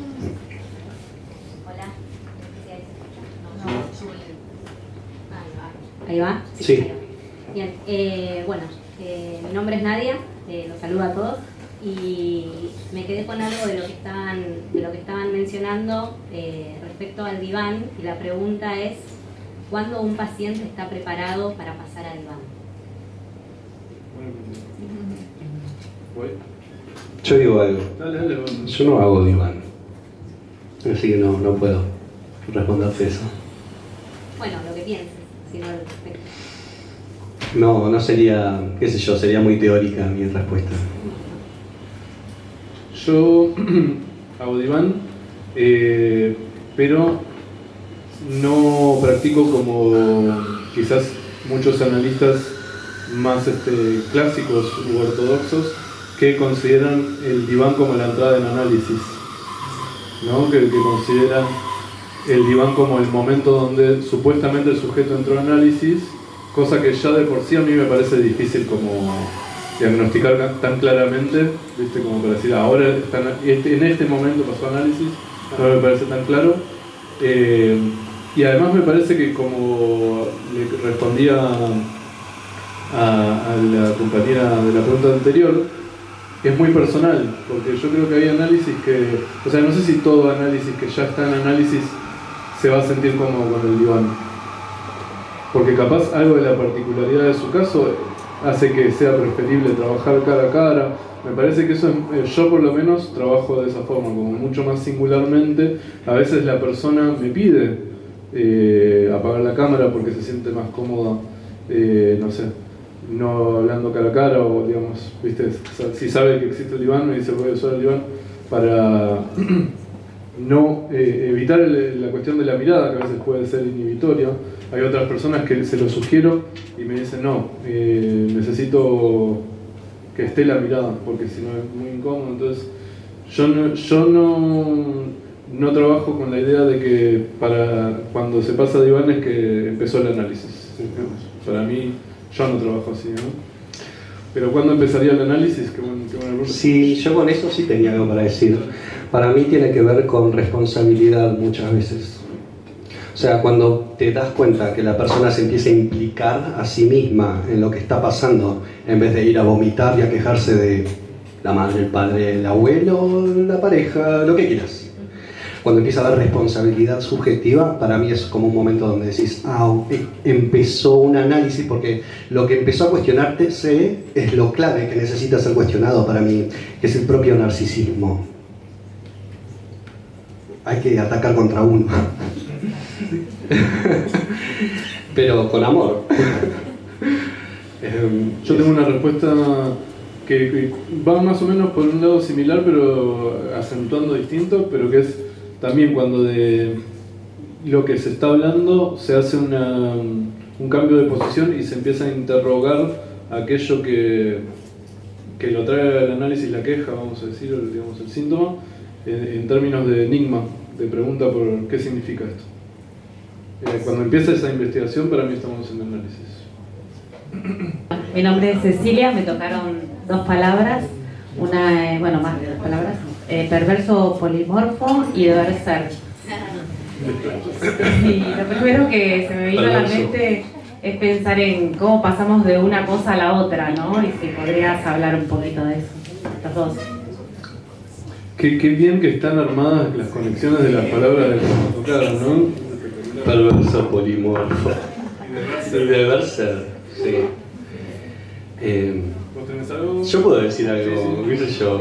Hola. ¿Ahí va? Sí. Bien, bueno, mi nombre es Nadia, los saludo a todos y me quedé con algo de lo que estaban mencionando respecto al diván, y la pregunta es: ¿cuándo un paciente está preparado para pasar al diván? Yo digo algo. Dale. Yo no hago diván, así que no puedo responderte eso. Bueno, lo que pienses, si no al respecto. No sería, qué sé yo, sería muy teórica mi respuesta. Yo hago diván, pero no practico como quizás muchos analistas más clásicos u ortodoxos que consideran el diván como la entrada en análisis, ¿no? Que consideran el diván como el momento donde supuestamente el sujeto entró en análisis, cosa que ya de por sí a mí me parece difícil como diagnosticar tan claramente, ¿viste? Como para decir ahora en este momento pasó análisis, no me parece tan claro. Y además me parece que, como le respondía a la compañera de la pregunta anterior, es muy personal, porque yo creo que hay análisis o sea, no sé si todo análisis que ya está en análisis se va a sentir cómodo con el diván, porque capaz algo de la particularidad de su caso hace que sea preferible trabajar cara a cara. Me parece que eso yo por lo menos trabajo de esa forma, como mucho más singularmente. A veces la persona me pide apagar la cámara porque se siente más cómoda, no sé, no hablando cara a cara, o digamos, ¿viste? Si sabe que existe el diván, me dice voy a usar el diván para no evitar la cuestión de la mirada, que a veces puede ser inhibitoria. Hay otras personas que se lo sugiero y me dicen no, necesito que esté la mirada, porque si no es muy incómodo. Entonces yo no trabajo con la idea de que para cuando se pasa a diván es que empezó el análisis. Para mí, yo no trabajo así, ¿no? Pero ¿cuándo empezaría el análisis? Qué buena pregunta. Sí, yo con eso sí tenía algo para decir. Para mí tiene que ver con responsabilidad muchas veces. O sea, cuando te das cuenta que la persona se empieza a implicar a sí misma en lo que está pasando, en vez de ir a vomitar y a quejarse de la madre, el padre, el abuelo, la pareja, lo que quieras. Cuando empieza a haber responsabilidad subjetiva, para mí es como un momento donde decís, empezó un análisis, porque lo que empezó a cuestionarte es lo clave que necesita ser cuestionado para mí, que es el propio narcisismo. Hay que atacar contra uno. Pero con amor. Yo tengo una respuesta que va más o menos por un lado similar, pero acentuando distinto, pero que es también cuando de lo que se está hablando se hace un cambio de posición y se empieza a interrogar aquello que lo trae al análisis, la queja, vamos a decir, digamos, el síntoma, en términos de enigma, de pregunta por qué significa esto. Cuando empieza esa investigación, para mí estamos en análisis. Mi nombre es Cecilia, me tocaron dos palabras, más de dos palabras, perverso polimorfo y deber ser. Sí, lo primero que se me vino a la mente es pensar en cómo pasamos de una cosa a la otra, ¿no? Y si podrías hablar un poquito de eso, estas dos. Qué bien que están armadas las conexiones de las palabras de cómo tocaron, ¿no? Perverso polimorfo. Deber ser, sí. ¿Vos tenés algo? Yo puedo decir algo, Sí, qué sé yo.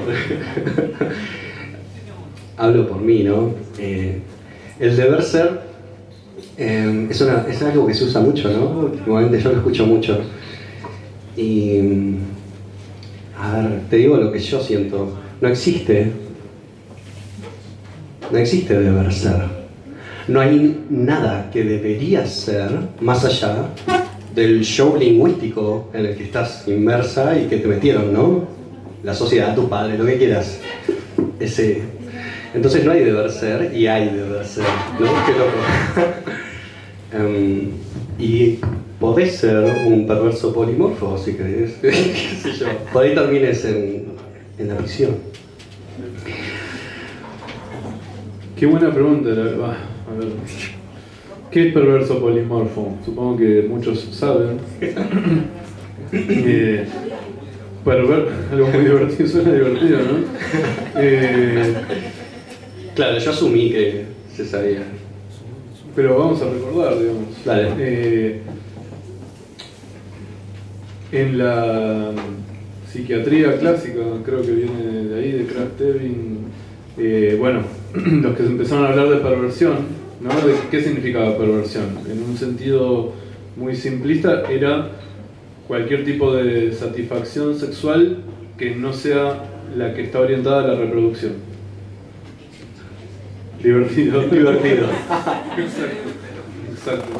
Hablo por mí, ¿no? El deber ser es algo que se usa mucho, ¿no? Últimamente yo lo escucho mucho. Y, a ver, te digo lo que yo siento. No existe deber ser. No hay nada que debería ser más allá del show lingüístico en el que estás inmersa y que te metieron, ¿no? La sociedad, tu padre, lo que quieras. Entonces no hay deber ser y hay deber ser, ¿no? Qué loco. Y podés ser un perverso polimorfo, si querés. ¿Qué sé yo? Por ahí termines en la prisión. Qué buena pregunta, la verdad. A ver. ¿Qué es perverso polimorfo? Supongo que muchos saben. Algo muy divertido, suena divertido, ¿no? Claro, yo asumí que se sabía. Pero vamos a recordar, digamos. Dale. En la psiquiatría clásica, creo que viene de ahí, de Krafft-Ebing, bueno, los que empezaron a hablar de perversión, ¿no? De qué significaba perversión. En un sentido muy simplista, era cualquier tipo de satisfacción sexual que no sea la que está orientada a la reproducción. Divertido. Divertido. Exacto.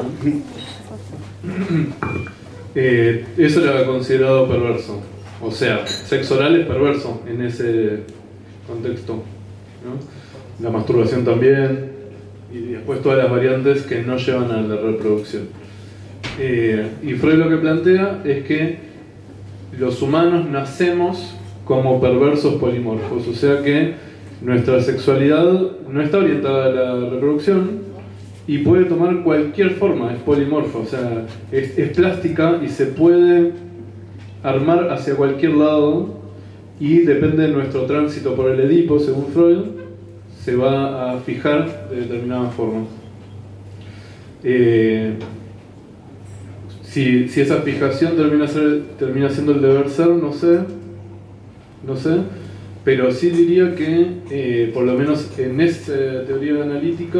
Eso era considerado perverso. O sea, sexo oral es perverso en ese contexto, ¿no? La masturbación también, y después todas las variantes que no llevan a la reproducción. Y Freud lo que plantea es que los humanos nacemos como perversos polimorfos, o sea que nuestra sexualidad no está orientada a la reproducción y puede tomar cualquier forma, es polimorfa, o sea, es plástica y se puede armar hacia cualquier lado, y depende de nuestro tránsito por el Edipo, según Freud, se va a fijar de determinada forma. Si esa fijación termina siendo el deber ser, no sé, pero sí diría que, por lo menos en esta teoría analítica,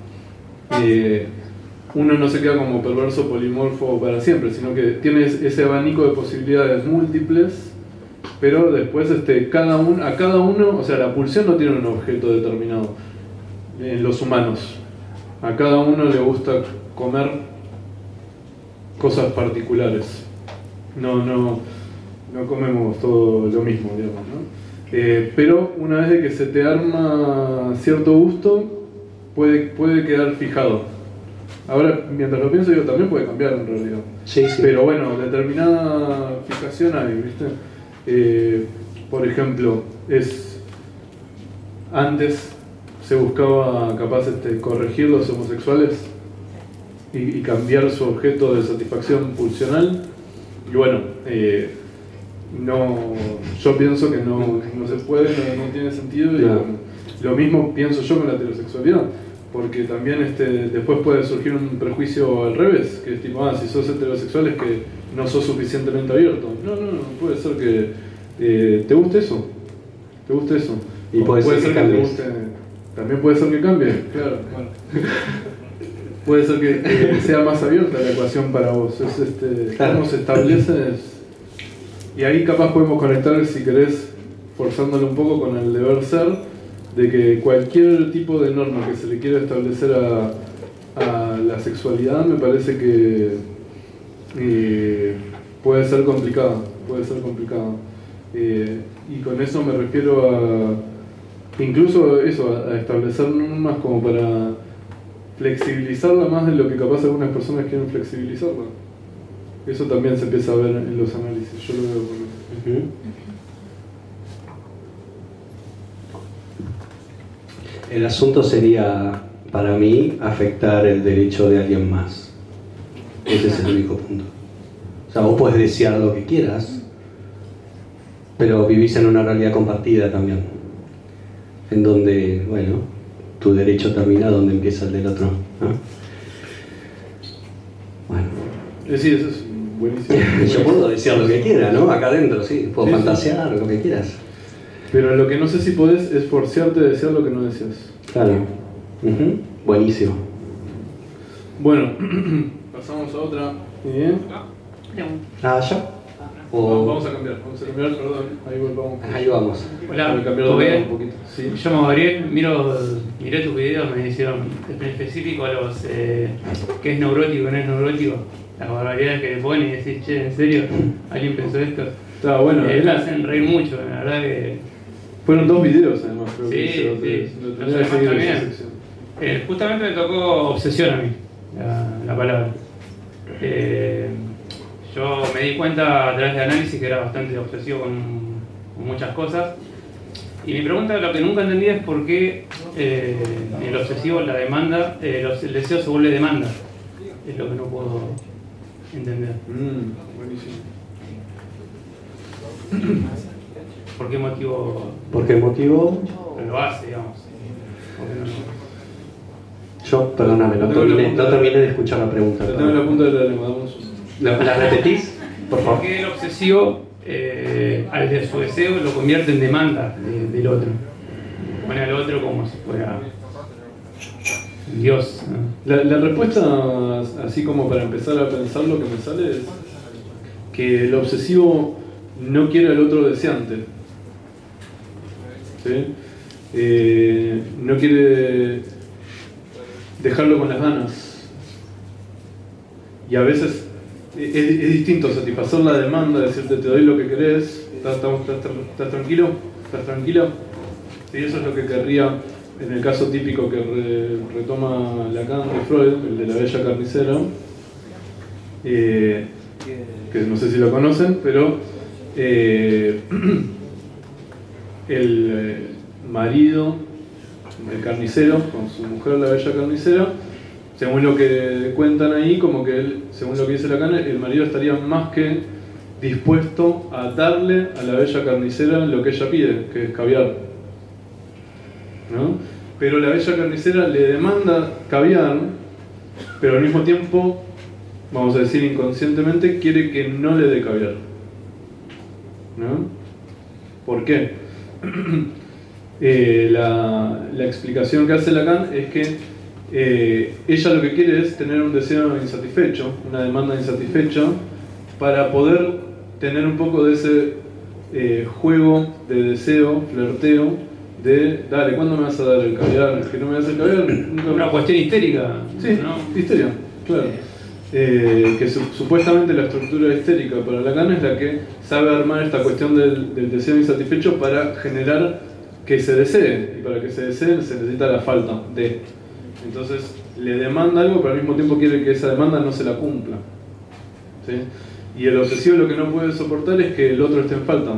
uno no se queda como perverso polimorfo para siempre, sino que tiene ese abanico de posibilidades múltiples, pero después a cada uno, o sea, la pulsión no tiene un objeto determinado en los humanos. A cada uno le gusta comer cosas particulares. No comemos todo lo mismo, digamos, ¿no? Pero una vez de que se te arma cierto gusto, puede quedar fijado. Ahora, mientras lo pienso, también puede cambiar en realidad. Sí. Pero bueno, determinada fijación hay, ¿viste? Por ejemplo, antes se buscaba capaz corregir los homosexuales y cambiar su objeto de satisfacción pulsional. Y bueno, yo pienso que no se puede, no tiene sentido. Y lo mismo pienso yo con la heterosexualidad, porque también después puede surgir un prejuicio al revés, que es tipo, si sos heterosexual es que no sos suficientemente abierto. No, puede ser que te guste eso. Y puede ser que te guste. También puede ser que cambie, claro. Puede ser que sea más abierta la ecuación para vos. Cómo se establece. Y ahí capaz podemos conectar, si querés, forzándolo un poco con el deber ser, de que cualquier tipo de norma que se le quiera establecer a la sexualidad me parece que puede ser complicada. Y con eso me refiero incluso a establecer normas como para flexibilizarla más de lo que capaz algunas personas quieren flexibilizarla. Eso también se empieza a ver en los análisis, yo lo veo por eso. El asunto sería para mí, afectar el derecho de alguien más. Ese es el único punto. O sea, vos podés desear lo que quieras, pero vivís en una realidad compartida también, en donde, bueno, tu derecho termina donde empieza el del otro, ¿no? Bueno. Sí, eso es buenísimo. Yo puedo desear lo que quiera, ¿no? Acá adentro, sí. Puedo fantasear lo que quieras. Pero lo que no sé si podés es forciarte a desear lo que no deseas. Claro. Buenísimo. Bueno, pasamos a otra. Bien. ¿Ya? Vamos a cambiar, perdón. Ahí vamos. Hola, ¿todo bien? Sí. Me llamo Gabriel, miré tus videos, me hicieron en específico a los qué es neurótico, no es neurótico, las barbaridades que le ponen y decís, che, ¿en serio? ¿Alguien pensó esto? Está bueno. Me hacen reír mucho, la verdad que... Fueron 2 videos además, creo que sí. Justamente me tocó obsesión a mí, la palabra. Yo me di cuenta a través de análisis que era bastante obsesivo con muchas cosas. Y mi pregunta, lo que nunca entendí es por qué el obsesivo, la demanda, el deseo se vuelve demanda. Es lo que no puedo entender. Buenísimo. ¿Por qué motivo? ¿Por qué motivo? Lo hace, digamos. Yo, perdóname, no terminé de escuchar la pregunta. Tengo la punta de la lengua, ¿La repetís? Por favor. Porque el obsesivo, al de su deseo, lo convierte en demanda del otro. Pone al otro como si fuera Dios, ¿no? La respuesta, así como para empezar a pensar lo que me sale, es que el obsesivo no quiere al otro deseante. ¿Sí? No quiere dejarlo con las ganas. Y a veces es distinto satisfacer la demanda, decirte te doy lo que querés, ¿estás tranquilo? ¿Estás tranquila? Y eso es lo que querría en el caso típico que retoma Lacan de Freud, el de la bella carnicera, que no sé si lo conocen, pero el marido del carnicero con su mujer, la bella carnicera, según lo que cuentan ahí, como que él, según lo que dice Lacan, el marido estaría más que dispuesto a darle a la bella carnicera lo que ella pide, que es caviar, ¿no? Pero la bella carnicera le demanda caviar, pero al mismo tiempo, vamos a decir inconscientemente, quiere que no le dé caviar, ¿no? ¿Por qué? La explicación que hace Lacan es que ella lo que quiere es tener un deseo insatisfecho, una demanda insatisfecha, para poder tener un poco de ese juego de deseo, flirteo, de dale, ¿cuándo me vas a dar el caviar? ¿Que no me das el caviar? Nunca. Una cuestión histérica. Sí, ¿no? Histeria, claro. Que supuestamente la estructura histérica para Lacan es la que sabe armar esta cuestión del deseo insatisfecho para generar que se desee, y para que se desee se necesita la falta de. Entonces le demanda algo, pero al mismo tiempo quiere que esa demanda no se la cumpla, ¿sí? Y el obsesivo lo que no puede soportar es que el otro esté en falta,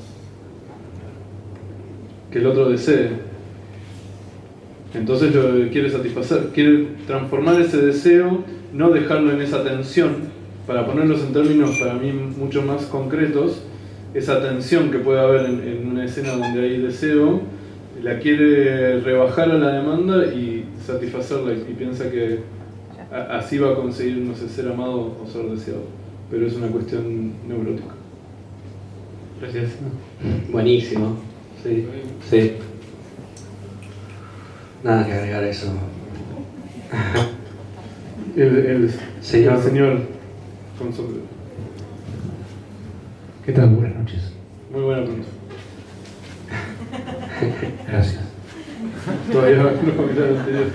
que el otro desee. Entonces lo quiere satisfacer, quiere transformar ese deseo, no dejarlo en esa tensión, para ponerlos en términos para mí mucho más concretos. Esa tensión que puede haber en una escena donde hay deseo, la quiere rebajar a la demanda y satisfacerla, y piensa que así va a conseguir, no sé, ser amado o ser deseado. Pero es una cuestión neurótica. Gracias. Buenísimo. Sí, sí. Nada que agregar a eso. El señor con sombrero. ¿Qué tal? Buenas noches. Muy buena pregunta. Gracias. Todavía no miré el anterior.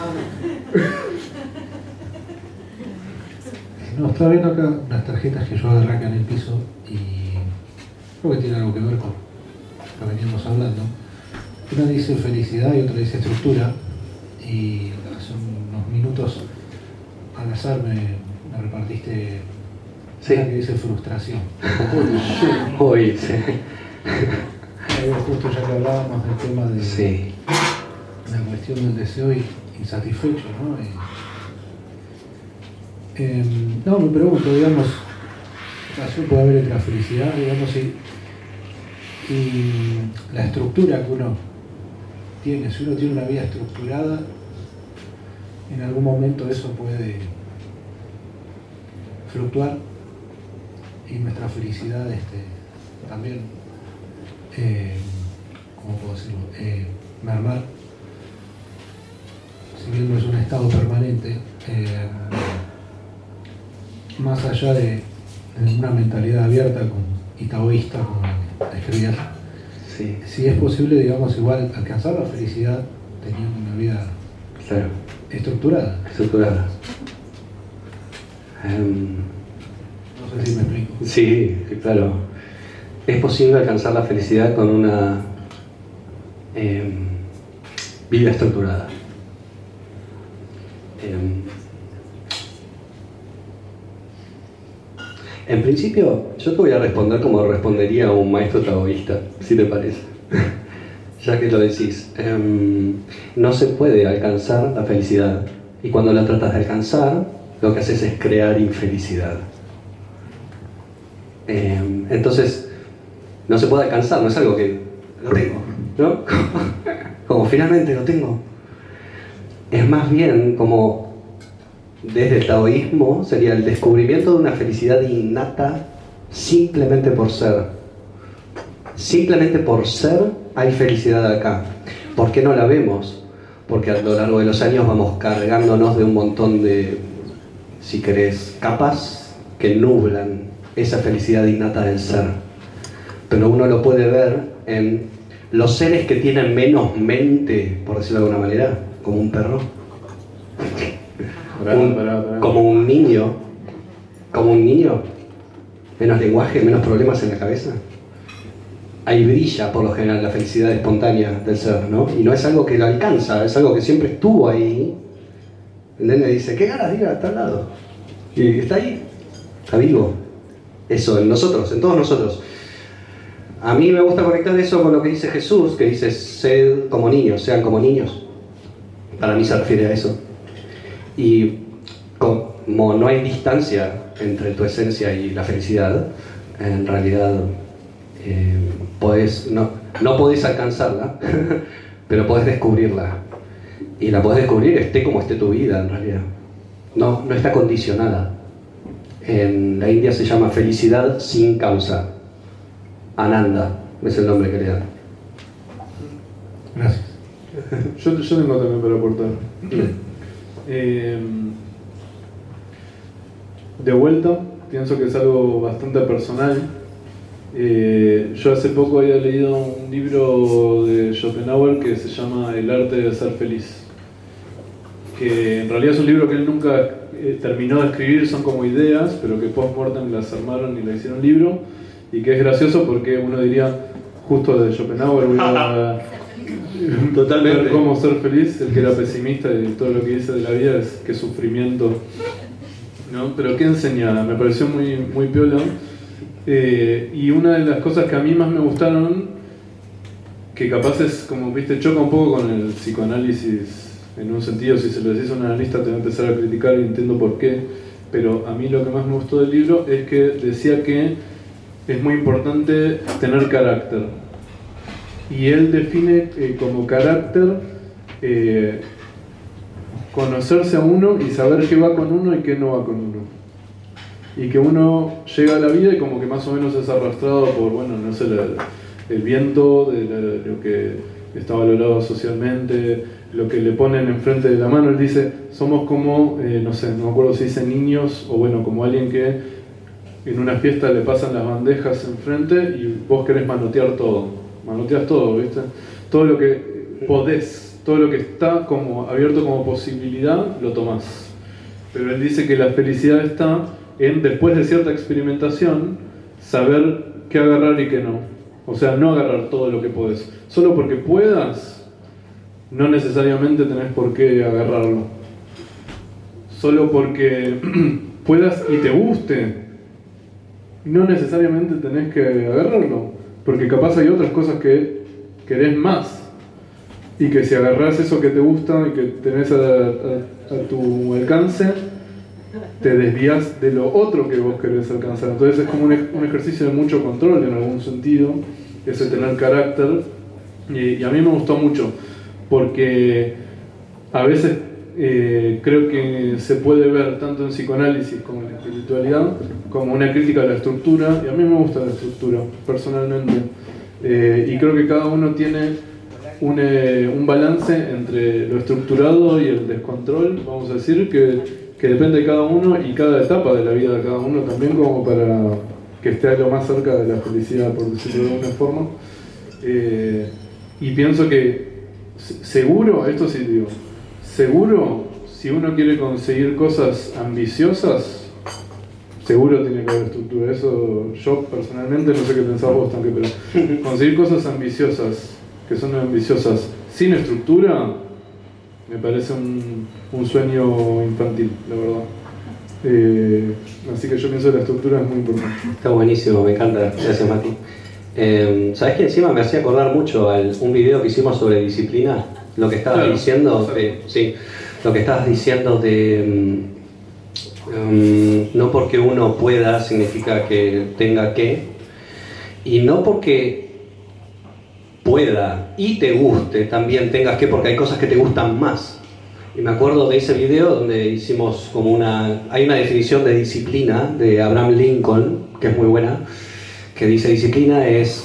No, estaba viendo acá unas tarjetas que yo agarré acá en el piso y creo que tiene algo que ver con lo que veníamos hablando. Una dice felicidad y otra dice estructura, y hace unos minutos al azar me repartiste una que dice frustración. Hoy, sí. Justo ya que hablábamos del tema de la cuestión del deseo y insatisfecho, ¿no? No, me pregunto, digamos, puede haber entre la felicidad, digamos, y la estructura que uno tiene. Si uno tiene una vida estructurada, en algún momento eso puede fluctuar y nuestra felicidad también, ¿cómo puedo decirlo? Mermar. Si bien no es un estado permanente, más allá de una mentalidad abierta y taoísta, como describías, sí. Si es posible, digamos, igual alcanzar la felicidad teniendo una vida estructurada. No sé si me explico. Sí, claro. Es posible alcanzar la felicidad con una vida estructurada. En principio, yo te voy a responder como respondería un maestro taoísta, si te parece. Ya que lo decís. No se puede alcanzar la felicidad. Y cuando la tratas de alcanzar, lo que haces es crear infelicidad. Entonces, no se puede alcanzar, no es algo que lo tengo, ¿no? Como finalmente lo tengo. Es más bien como desde el taoísmo sería el descubrimiento de una felicidad innata simplemente por ser. Simplemente por ser hay felicidad acá. ¿Por qué no la vemos? Porque a lo largo de los años vamos cargándonos de un montón de, si querés, capas que nublan esa felicidad innata del ser. Pero uno lo puede ver en los seres que tienen menos mente, por decirlo de alguna manera, como un perro. Como un niño, menos lenguaje, menos problemas en la cabeza. Ahí brilla por lo general la felicidad espontánea del ser, ¿no? Y no es algo que lo alcanza, es algo que siempre estuvo ahí. El nene dice, ¿qué ganas de ir a tal lado? Y está ahí, está vivo. Eso en nosotros, en todos nosotros. A mí me gusta conectar eso con lo que dice Jesús, que dice, sed como niños, sean como niños. Para mí se refiere a eso. Y como no hay distancia entre tu esencia y la felicidad, en realidad no podés alcanzarla, pero podés descubrirla. Y la podés descubrir esté como esté tu vida, en realidad. No está condicionada. En la India se llama felicidad sin causa. Ananda es el nombre que le dan. Gracias. Yo tengo también para aportar. De vuelta, pienso que es algo bastante personal. Yo hace poco había leído un libro de Schopenhauer que se llama El arte de ser feliz, que en realidad es un libro que él nunca terminó de escribir, son como ideas, pero que post-mortem las armaron y la hicieron libro, y que es gracioso porque uno diría, justo de Schopenhauer voy a totalmente ver cómo ser feliz. El que era pesimista y todo lo que dice de la vida es que sufrimiento, ¿no? Pero ¿qué enseña? Me pareció muy piola. Y una de las cosas que a mí más me gustaron, que capaz es como, viste, choca un poco con el psicoanálisis en un sentido, si se lo decís a un analista te va a empezar a criticar y entiendo por qué, pero a mí lo que más me gustó del libro es que decía que es muy importante tener carácter. Y él define como carácter conocerse a uno y saber qué va con uno y qué no va con uno. Y que uno llega a la vida y como que más o menos es arrastrado por, bueno, no sé, el viento de lo que está valorado socialmente, lo que le ponen enfrente de la mano. Él dice, somos como, no sé, no me acuerdo si dice niños, o bueno, como alguien que en una fiesta le pasan las bandejas enfrente y vos querés manotear todo. Manoteas todo, ¿viste? Todo lo que podés, todo lo que está como abierto como posibilidad, lo tomás. Pero él dice que la felicidad está en, después de cierta experimentación, saber qué agarrar y qué no. O sea, no agarrar todo lo que podés. Solo porque puedas, no necesariamente tenés por qué agarrarlo. Solo porque puedas y te guste, no necesariamente tenés que agarrarlo. Porque capaz hay otras cosas que querés más. y que si agarrás eso que te gusta y que tenés a tu alcance, te desvías de lo otro que vos querés alcanzar. Entonces es como un ejercicio de mucho control en algún sentido, ese tener carácter, y a mí me gustó mucho, porque a veces creo que se puede ver tanto en psicoanálisis como en la espiritualidad como una crítica a la estructura, y a mí me gusta la estructura personalmente, y creo que cada uno tiene un balance entre lo estructurado y el descontrol, vamos a decir, que depende de cada uno y cada etapa de la vida de cada uno también, como para que esté lo más cerca de la felicidad, por decirlo de alguna forma. Y pienso que seguro, esto sí digo, seguro, si uno quiere conseguir cosas ambiciosas, seguro tiene que haber estructura. Eso yo personalmente, no sé qué pensás vos, Tanque, pero conseguir cosas ambiciosas, que son ambiciosas, sin estructura, me parece un sueño infantil, la verdad. Así que yo pienso que la estructura es muy importante. Está buenísimo, me encanta. Gracias, Mati. ¿Sabés que encima me hacía acordar mucho a un video que hicimos sobre disciplina? Lo que estabas diciendo, sí, lo que estabas diciendo de no porque uno pueda significa que tenga que, y no porque pueda y te guste también tengas que, porque hay cosas que te gustan más. Y me acuerdo de ese video donde hicimos como hay una definición de disciplina de Abraham Lincoln, que es muy buena, que dice: disciplina es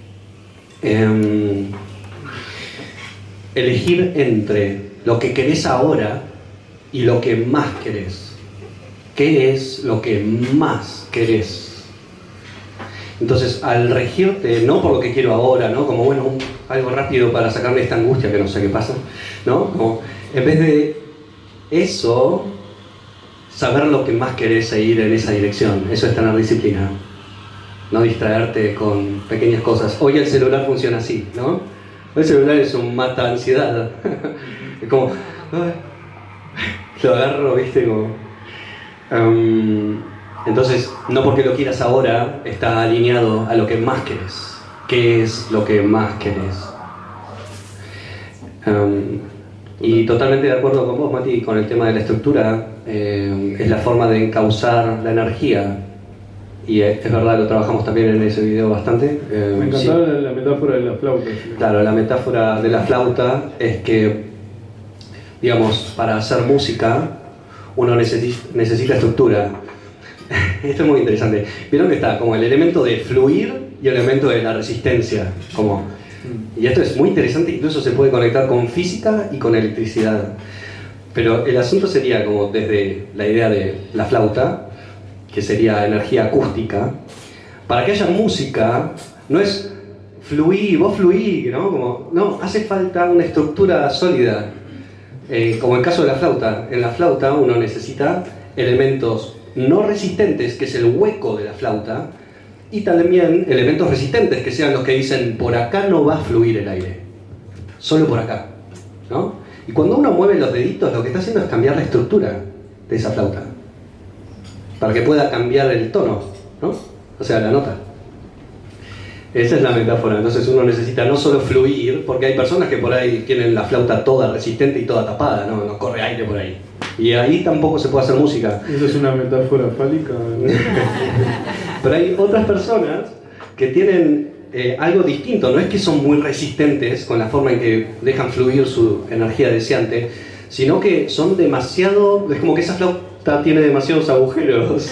elegir entre lo que querés ahora y lo que más querés. ¿Qué es lo que más querés? Entonces, al regirte, no por lo que quiero ahora, ¿no? Como, bueno, algo rápido para sacarme esta angustia que no sé qué pasa, ¿no? Como, en vez de eso, saber lo que más querés e ir en esa dirección. Eso es tener disciplina. No distraerte con pequeñas cosas. Hoy el celular funciona así, ¿no? El celular es un mata ansiedad. Es como, lo agarro, ¿viste? Como, entonces, no porque lo quieras ahora está alineado a lo que más querés. ¿Qué es lo que más querés? Y totalmente de acuerdo con vos, Mati, con el tema de la estructura. Es la forma de encauzar la energía. Y es verdad, lo trabajamos también en ese video bastante. Me encantaba la metáfora de la flauta. ¿Sí? Claro, la metáfora de la flauta es que, digamos, para hacer música uno necesita estructura. Esto es muy interesante. Vieron que está como el elemento de fluir y el elemento de la resistencia. Y esto es muy interesante, incluso se puede conectar con física y con electricidad. Pero el asunto sería como desde la idea de la flauta, que sería energía acústica. Para que haya música, no es fluir, vos fluí, ¿no? Como, no, hace falta una estructura sólida. Como el caso de la flauta. En la flauta uno necesita elementos no resistentes, que es el hueco de la flauta, y también elementos resistentes, que sean los que dicen: por acá no va a fluir el aire, solo por acá, ¿no? Y cuando uno mueve los deditos, lo que está haciendo es cambiar la estructura de esa flauta, para que pueda cambiar el tono, ¿no? O sea, la nota. Esa es la metáfora. Entonces uno necesita no solo fluir, porque hay personas que por ahí tienen la flauta toda resistente y toda tapada, no corre aire por ahí. Y ahí tampoco se puede hacer música. Eso es una metáfora fálica. Pero hay otras personas que tienen algo distinto. No es que son muy resistentes con la forma en que dejan fluir su energía deseante, sino que son demasiado... Es como que esa flauta tiene demasiados agujeros.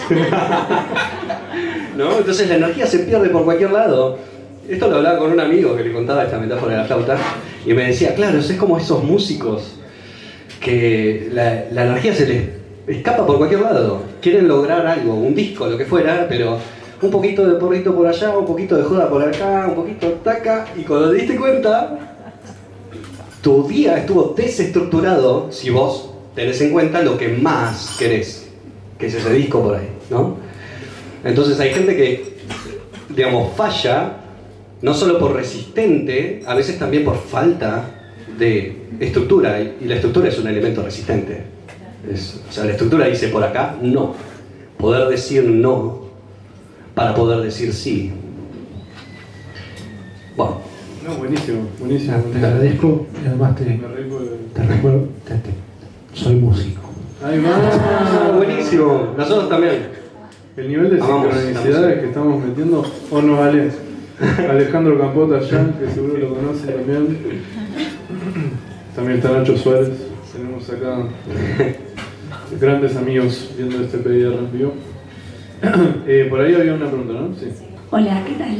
¿No? Entonces la energía se pierde por cualquier lado. Esto lo hablaba con un amigo que le contaba esta metáfora de la flauta y me decía: claro, es como esos músicos que la energía se les escapa por cualquier lado. Quieren lograr algo, un disco, lo que fuera, pero un poquito de porrito por allá, un poquito de joda por acá, un poquito de taca, y cuando te diste cuenta, tu día estuvo desestructurado si vos tenés en cuenta lo que más querés, que es ese disco por ahí, ¿no? Entonces hay gente que, digamos, falla, no solo por resistente, a veces también por falta de estructura, y la estructura es un elemento resistente. O sea, la estructura dice: por acá, no. Poder decir no para poder decir sí. Bueno, No, buenísimo, buenísimo. Te agradezco y además te recuerdo, soy músico. Ahí va. Buenísimo. Nosotros también. El nivel de sincronicidades que estamos metiendo, ¿o no vale? Alejandro Campota allá, que seguro lo conocen también. También está Nacho Suárez. Tenemos acá grandes amigos viendo este PDR en vivo. Por ahí había una pregunta, ¿no? Sí. Hola, ¿qué tal?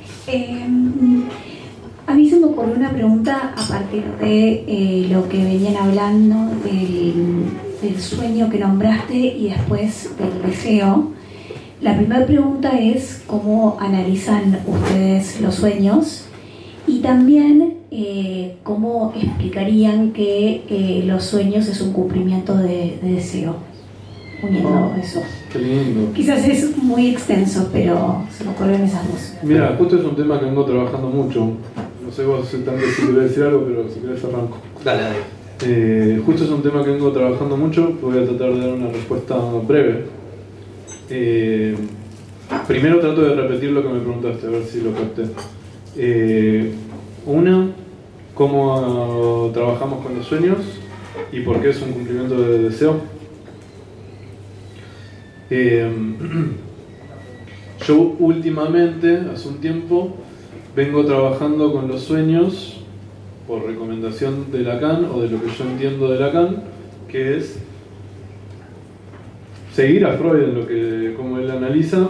A mí se me ocurrió una pregunta a partir de lo que venían hablando del sueño que nombraste y después del deseo. La primera pregunta es cómo analizan ustedes los sueños y también cómo explicarían que los sueños es un cumplimiento de deseo, uniendo eso. Qué lindo. Quizás es muy extenso, pero se me ocurren esas dos. Mira, justo es un tema que vengo trabajando mucho. No sé vos también si querés decir algo, pero si querés arranco. Dale. Justo es un tema que vengo trabajando mucho. Voy a tratar de dar una respuesta breve. Primero trato de repetir lo que me preguntaste, a ver si lo capté. Una, cómo trabajamos con los sueños y por qué es un cumplimiento de deseo. Yo últimamente, hace un tiempo, vengo trabajando con los sueños por recomendación de Lacan o de lo que yo entiendo de Lacan, que es seguir a Freud en lo que, como él analiza.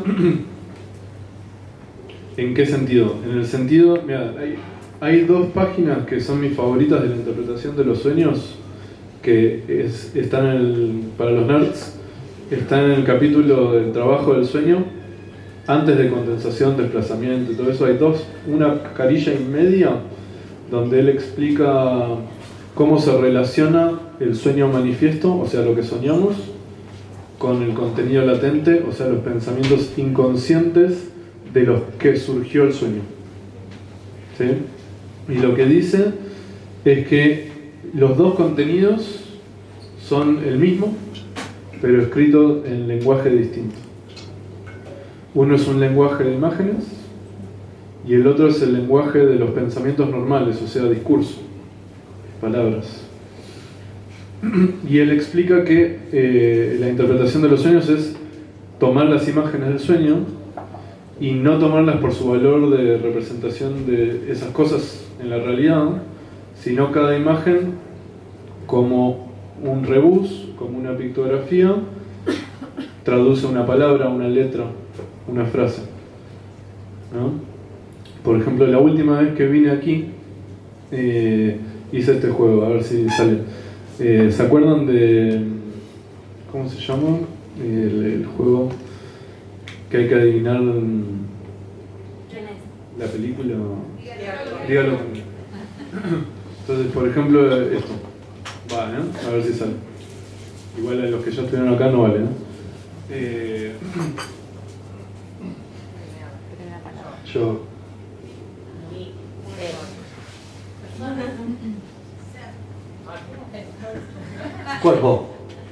¿En qué sentido? En el sentido, mira, hay dos páginas que son mis favoritas de la interpretación de los sueños, que están para los nerds, están en el capítulo del trabajo del sueño, antes de condensación, desplazamiento y todo eso. Hay dos, una carilla y media, donde él explica cómo se relaciona el sueño manifiesto, o sea, lo que soñamos, con el contenido latente, o sea, los pensamientos inconscientes de los que surgió el sueño. ¿Sí? Y lo que dice es que los dos contenidos son el mismo, pero escrito en lenguaje distinto. Uno es un lenguaje de imágenes y el otro es el lenguaje de los pensamientos normales, o sea, discurso, palabras. Y él explica que la interpretación de los sueños es tomar las imágenes del sueño y no tomarlas por su valor de representación de esas cosas en la realidad, sino cada imagen como un rebus, como una pictografía, traduce una palabra, una letra, una frase, ¿no? Por ejemplo, la última vez que vine aquí hice este juego, a ver si sale. ¿Se acuerdan de... ¿cómo se llama? El juego que hay que adivinar la película. Dígalo. Entonces, por ejemplo, esto. Va, ¿eh? A ver si sale. Igual a los que ya estuvieron acá no vale, ¿no? Yo. Cuerpo.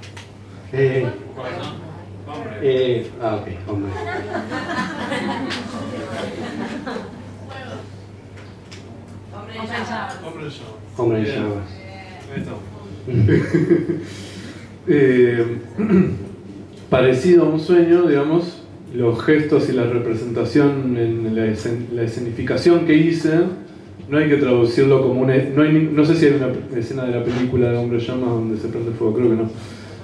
Ok, hombre. Hombre en llamas. Parecido a un sueño, digamos, los gestos y la representación en la escenificación que hice, no hay que traducirlo como una... No sé si hay una escena de la película de Hombre en Llamas donde se prende fuego, creo que no.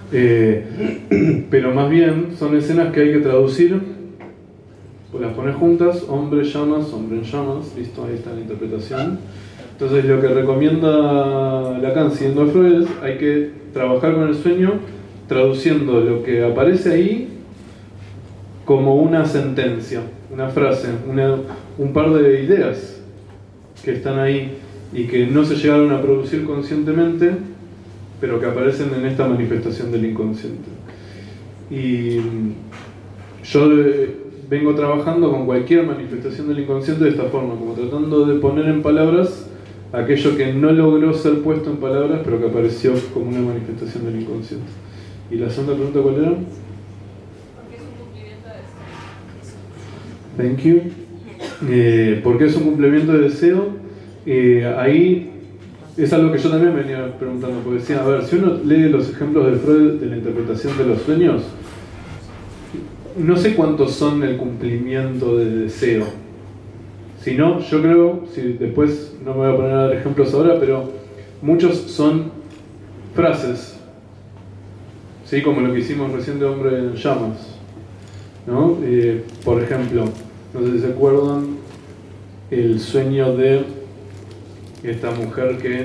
Pero más bien son escenas que hay que traducir, pues las pones juntas, hombre en llamas, listo, ahí está la interpretación. Entonces lo que recomienda Lacan, siguiendo a Freud, es hay que trabajar con el sueño traduciendo lo que aparece ahí como una sentencia, una frase, un par de ideas que están ahí y que no se llegaron a producir conscientemente, pero que aparecen en esta manifestación del inconsciente. Y yo vengo trabajando con cualquier manifestación del inconsciente de esta forma, como tratando de poner en palabras aquello que no logró ser puesto en palabras, pero que apareció como una manifestación del inconsciente. ¿Y la segunda pregunta cuál era? ¿Por qué es un cumplimiento de deseo? Thank you. ¿Por qué es un cumplimiento de deseo? ahí es algo que yo también me venía preguntando, porque decía, a ver, si uno lee los ejemplos de Freud de la interpretación de los sueños, no sé cuántos son el cumplimiento de deseo. Si no, yo creo, si después no me voy a poner a dar ejemplos ahora, pero muchos son frases, ¿sí? Como lo que hicimos recién de Hombre en Llamas, ¿no? Por ejemplo, no sé si se acuerdan el sueño de esta mujer que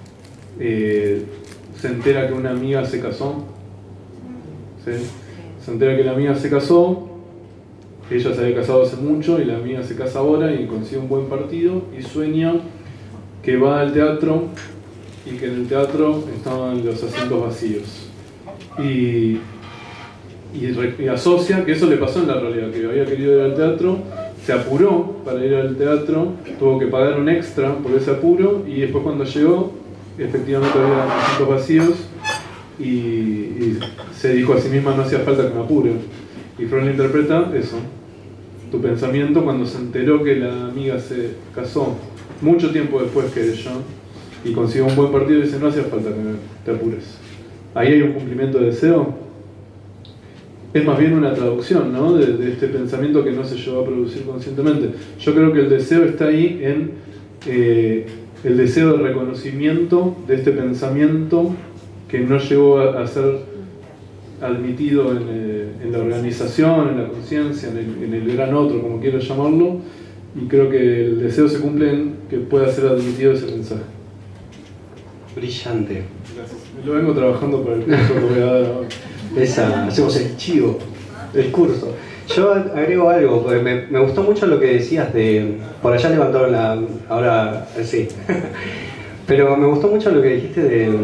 se entera que una amiga se casó, ¿sí? Se entera que la amiga se casó, ella se había casado hace mucho y la amiga se casa ahora y consigue un buen partido y sueña que va al teatro y que en el teatro estaban los asientos vacíos. Y asocia que eso le pasó en la realidad, que había querido ir al teatro, se apuró para ir al teatro, tuvo que pagar un extra por ese apuro y después cuando llegó, efectivamente había asientos vacíos y se dijo a sí misma, no hacía falta que me apure. Y Freud interpreta eso, tu pensamiento cuando se enteró que la amiga se casó mucho tiempo después que ella y consiguió un buen partido y dice, no hacía falta que te apures. Ahí hay un cumplimiento de deseo. Es más bien una traducción, ¿no? de este pensamiento que no se llevó a producir conscientemente. Yo creo que el deseo está ahí en el deseo de reconocimiento de este pensamiento que no llegó a ser admitido en la organización, en la conciencia, en el gran otro, como quiero llamarlo, y creo que el deseo se cumple en que pueda ser admitido ese mensaje. Brillante. Gracias. Lo vengo trabajando para el curso que voy a dar ahora. Hacemos el chivo del curso. Yo agrego algo, porque me gustó mucho lo que decías de... Por allá levantaron la... Ahora sí. Pero me gustó mucho lo que dijiste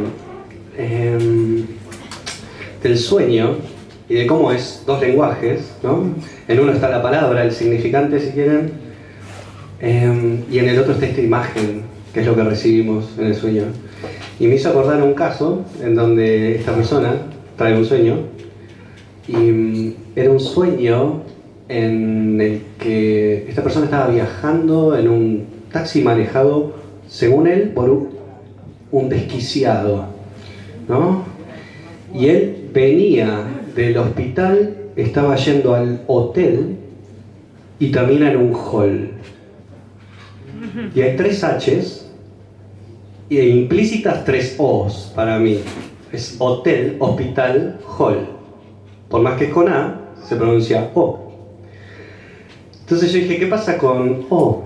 del sueño y de cómo es dos lenguajes, ¿no? En uno está la palabra, el significante si quieren, y en el otro está esta imagen, que es lo que recibimos en el sueño. Y me hizo acordar un caso en donde esta persona trae un sueño, y era un sueño en el que esta persona estaba viajando en un taxi manejado, según él, por un desquiciado, ¿no? Y él venía del hospital, estaba yendo al hotel y termina en un hall. Y hay 3 H's e implícitas 3 O's para mí. Es hotel, hospital, hall. Por más que es con A, se pronuncia O. Entonces yo dije, ¿qué pasa con O?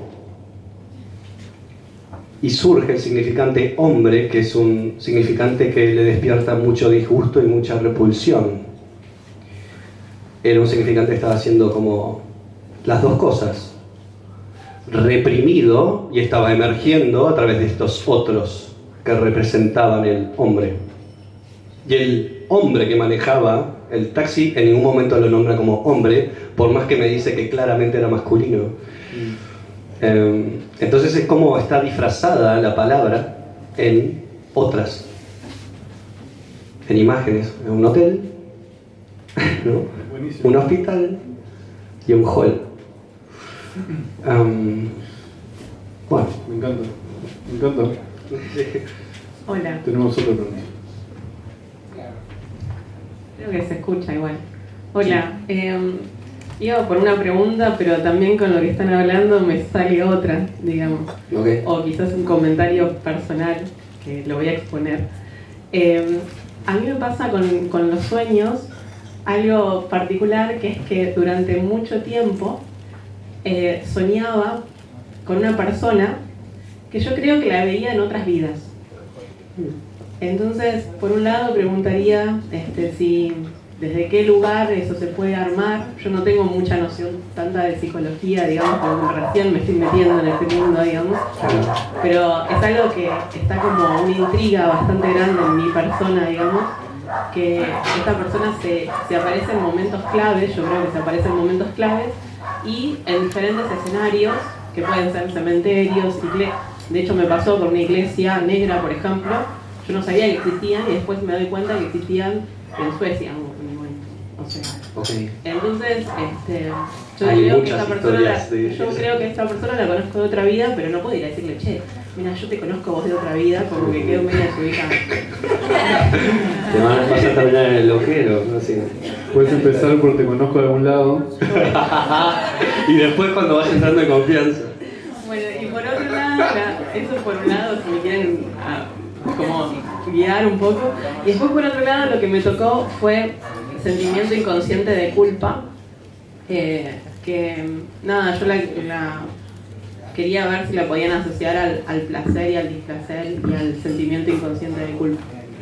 Y surge el significante hombre, que es un significante que le despierta mucho disgusto y mucha repulsión. Era un significante que estaba haciendo como las dos cosas. Reprimido y estaba emergiendo a través de estos otros que representaban el hombre. Y el hombre que manejaba el taxi en ningún momento lo nombra como hombre, por más que me dice que claramente era masculino. Entonces es como está disfrazada la palabra en otras, en imágenes, en un hotel, ¿no? Un hospital y un hall. Bueno, me encanta. Hola. Tenemos otra pregunta. Creo que se escucha igual. Hola. Iba por una pregunta, pero también con lo que están hablando me sale otra, digamos. Okay. O quizás un comentario personal, que lo voy a exponer. A mí me pasa con los sueños algo particular, que es que durante mucho tiempo soñaba con una persona que yo creo que la veía en otras vidas. Entonces, por un lado preguntaría si desde qué lugar eso se puede armar. Yo no tengo mucha noción tanta de psicología, digamos, porque recién me estoy metiendo en este mundo, digamos. Pero es algo que está como una intriga bastante grande en mi persona, digamos, que esta persona se aparece en momentos claves, yo creo que se aparece en momentos claves, y en diferentes escenarios, que pueden ser cementerios, de hecho me pasó con una iglesia negra, por ejemplo. Yo no sabía que existían y después me doy cuenta que existían en Suecia. O sea, okay. Entonces, yo creo que esta persona la conozco de otra vida, pero no puedo ir a decirle, che, mira, yo te conozco vos de otra vida, como que quedo medio desubicada. Te vas a terminar en el ojero, no sé. Puedes empezar por te conozco de algún lado. Y después cuando vas entrando en confianza. Bueno, y por otro lado, eso por un lado, si me quieren como guiar un poco. Y después por otro lado, lo que me tocó fue sentimiento inconsciente de culpa. Que nada, yo la quería ver si la podían asociar al placer y al displacer y al sentimiento inconsciente de culpa.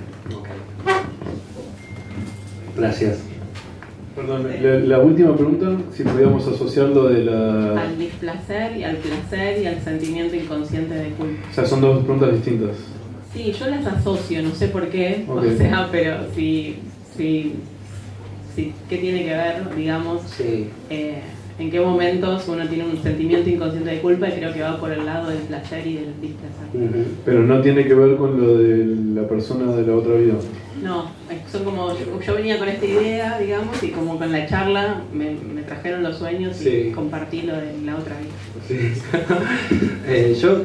Gracias. Perdón, la última pregunta, si podíamos asociarlo de la... Al displacer y al placer y al sentimiento inconsciente de culpa. O sea, son dos preguntas distintas. Sí, yo las asocio, no sé por qué, Okay. O sea, pero sí, ¿qué tiene que ver, digamos? Sí. En qué momentos uno tiene un sentimiento inconsciente de culpa y creo que va por el lado del placer y del displacer. Pero no tiene que ver con lo de la persona de la otra vida. No, son como, yo venía con esta idea, digamos, y como con la charla me trajeron los sueños y compartí lo de la otra vida. Sí. Yo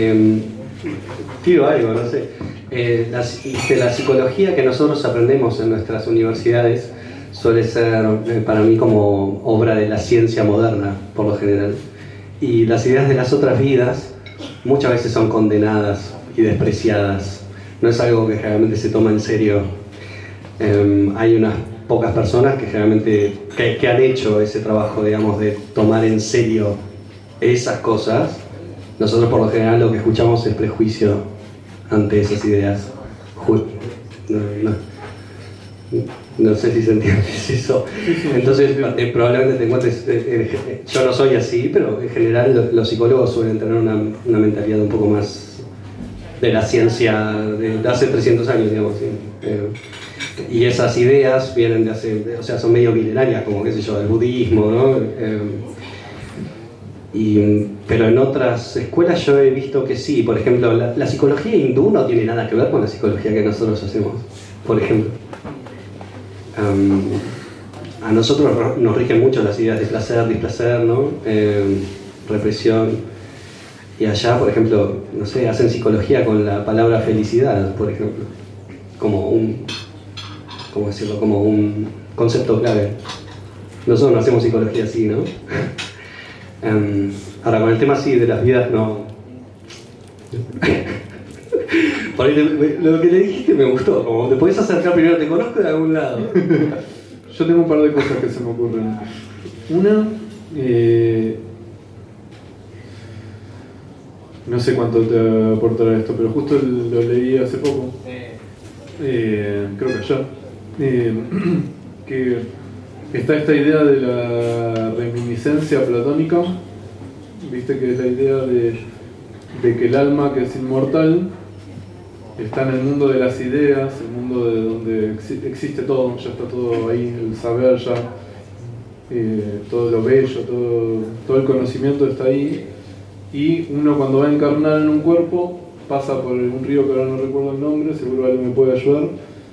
tiro algo, no sé. La psicología que nosotros aprendemos en nuestras universidades suele ser para mí como obra de la ciencia moderna, por lo general. Y las ideas de las otras vidas muchas veces son condenadas y despreciadas. No es algo que generalmente se toma en serio. Hay unas pocas personas que generalmente que han hecho ese trabajo, digamos, de tomar en serio esas cosas. Nosotros por lo general lo que escuchamos es prejuicio ante esas ideas. No sé si se entiende eso. Entonces probablemente te encuentres, yo no soy así, pero en general los psicólogos suelen tener una mentalidad un poco más de la ciencia de hace 300 años, digamos. ¿Sí? Y esas ideas vienen de hace, o sea, son medio milenarias, como qué sé yo, del budismo, ¿no? Pero en otras escuelas yo he visto que sí. Por ejemplo, la psicología hindú no tiene nada que ver con la psicología que nosotros hacemos, por ejemplo. A nosotros nos rigen mucho las ideas de placer, displacer, ¿no? Represión. Y allá, por ejemplo, no sé, hacen psicología con la palabra felicidad, por ejemplo, como un concepto clave. Nosotros no hacemos psicología así, ¿no? Ahora, con el tema así de las vidas, no. Por ahí lo que le dijiste me gustó, como te podés acercar primero, te conozco de algún lado. Yo tengo un par de cosas que se me ocurren. Una, no sé cuánto te aportará esto, pero justo lo leí hace poco, creo que ayer, que está esta idea de la reminiscencia platónica, viste que es la idea de que el alma, que es inmortal, está en el mundo de las ideas, el mundo de donde existe todo, ya está todo ahí, el saber ya, todo lo bello, todo el conocimiento está ahí, y uno cuando va a encarnar en un cuerpo pasa por un río que ahora no recuerdo el nombre, seguro alguien me puede ayudar,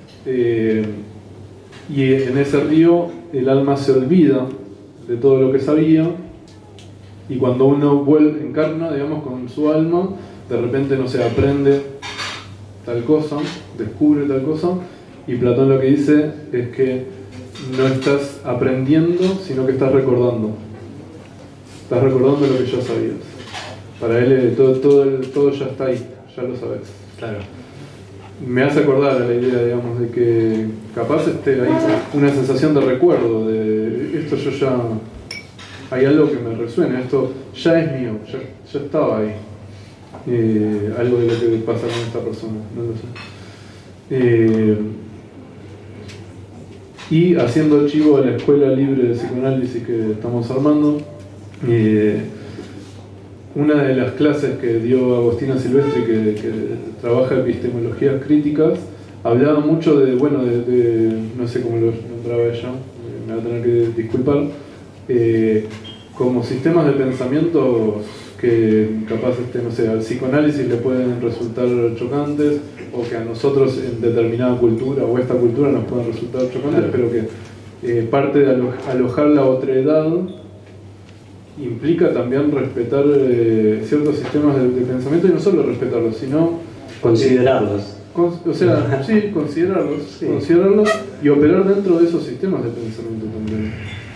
y en ese río el alma se olvida de todo lo que sabía, y cuando uno encarna, digamos, con su alma, de repente, no sé, aprende tal cosa, descubre tal cosa, y Platón lo que dice es que no estás aprendiendo, sino que estás recordando. Estás recordando lo que ya sabías. Para él todo ya está ahí, ya lo sabes. Claro. Me hace acordar a la idea, digamos, de que capaz esté ahí una sensación de recuerdo, de esto yo ya... Hay algo que me resuena, esto ya es mío, ya estaba ahí. Algo de lo que pasa con esta persona, no lo sé. Y haciendo chivo a la escuela libre de psicoanálisis que estamos armando, una de las clases que dio Agostina Silvestri, que trabaja epistemologías críticas, hablaba mucho de no sé cómo lo nombraba ella, me va a tener que disculpar, como sistemas de pensamiento que capaz, no sé, al psicoanálisis le pueden resultar chocantes, o que a nosotros en determinada cultura o esta cultura nos pueden resultar chocantes, pero que parte de alojar la otredad implica también respetar ciertos sistemas de pensamiento, y no solo respetarlos, sino considerarlos. O sea, sí, considerarlos, Sí. considerarlos y operar dentro de esos sistemas de pensamiento también.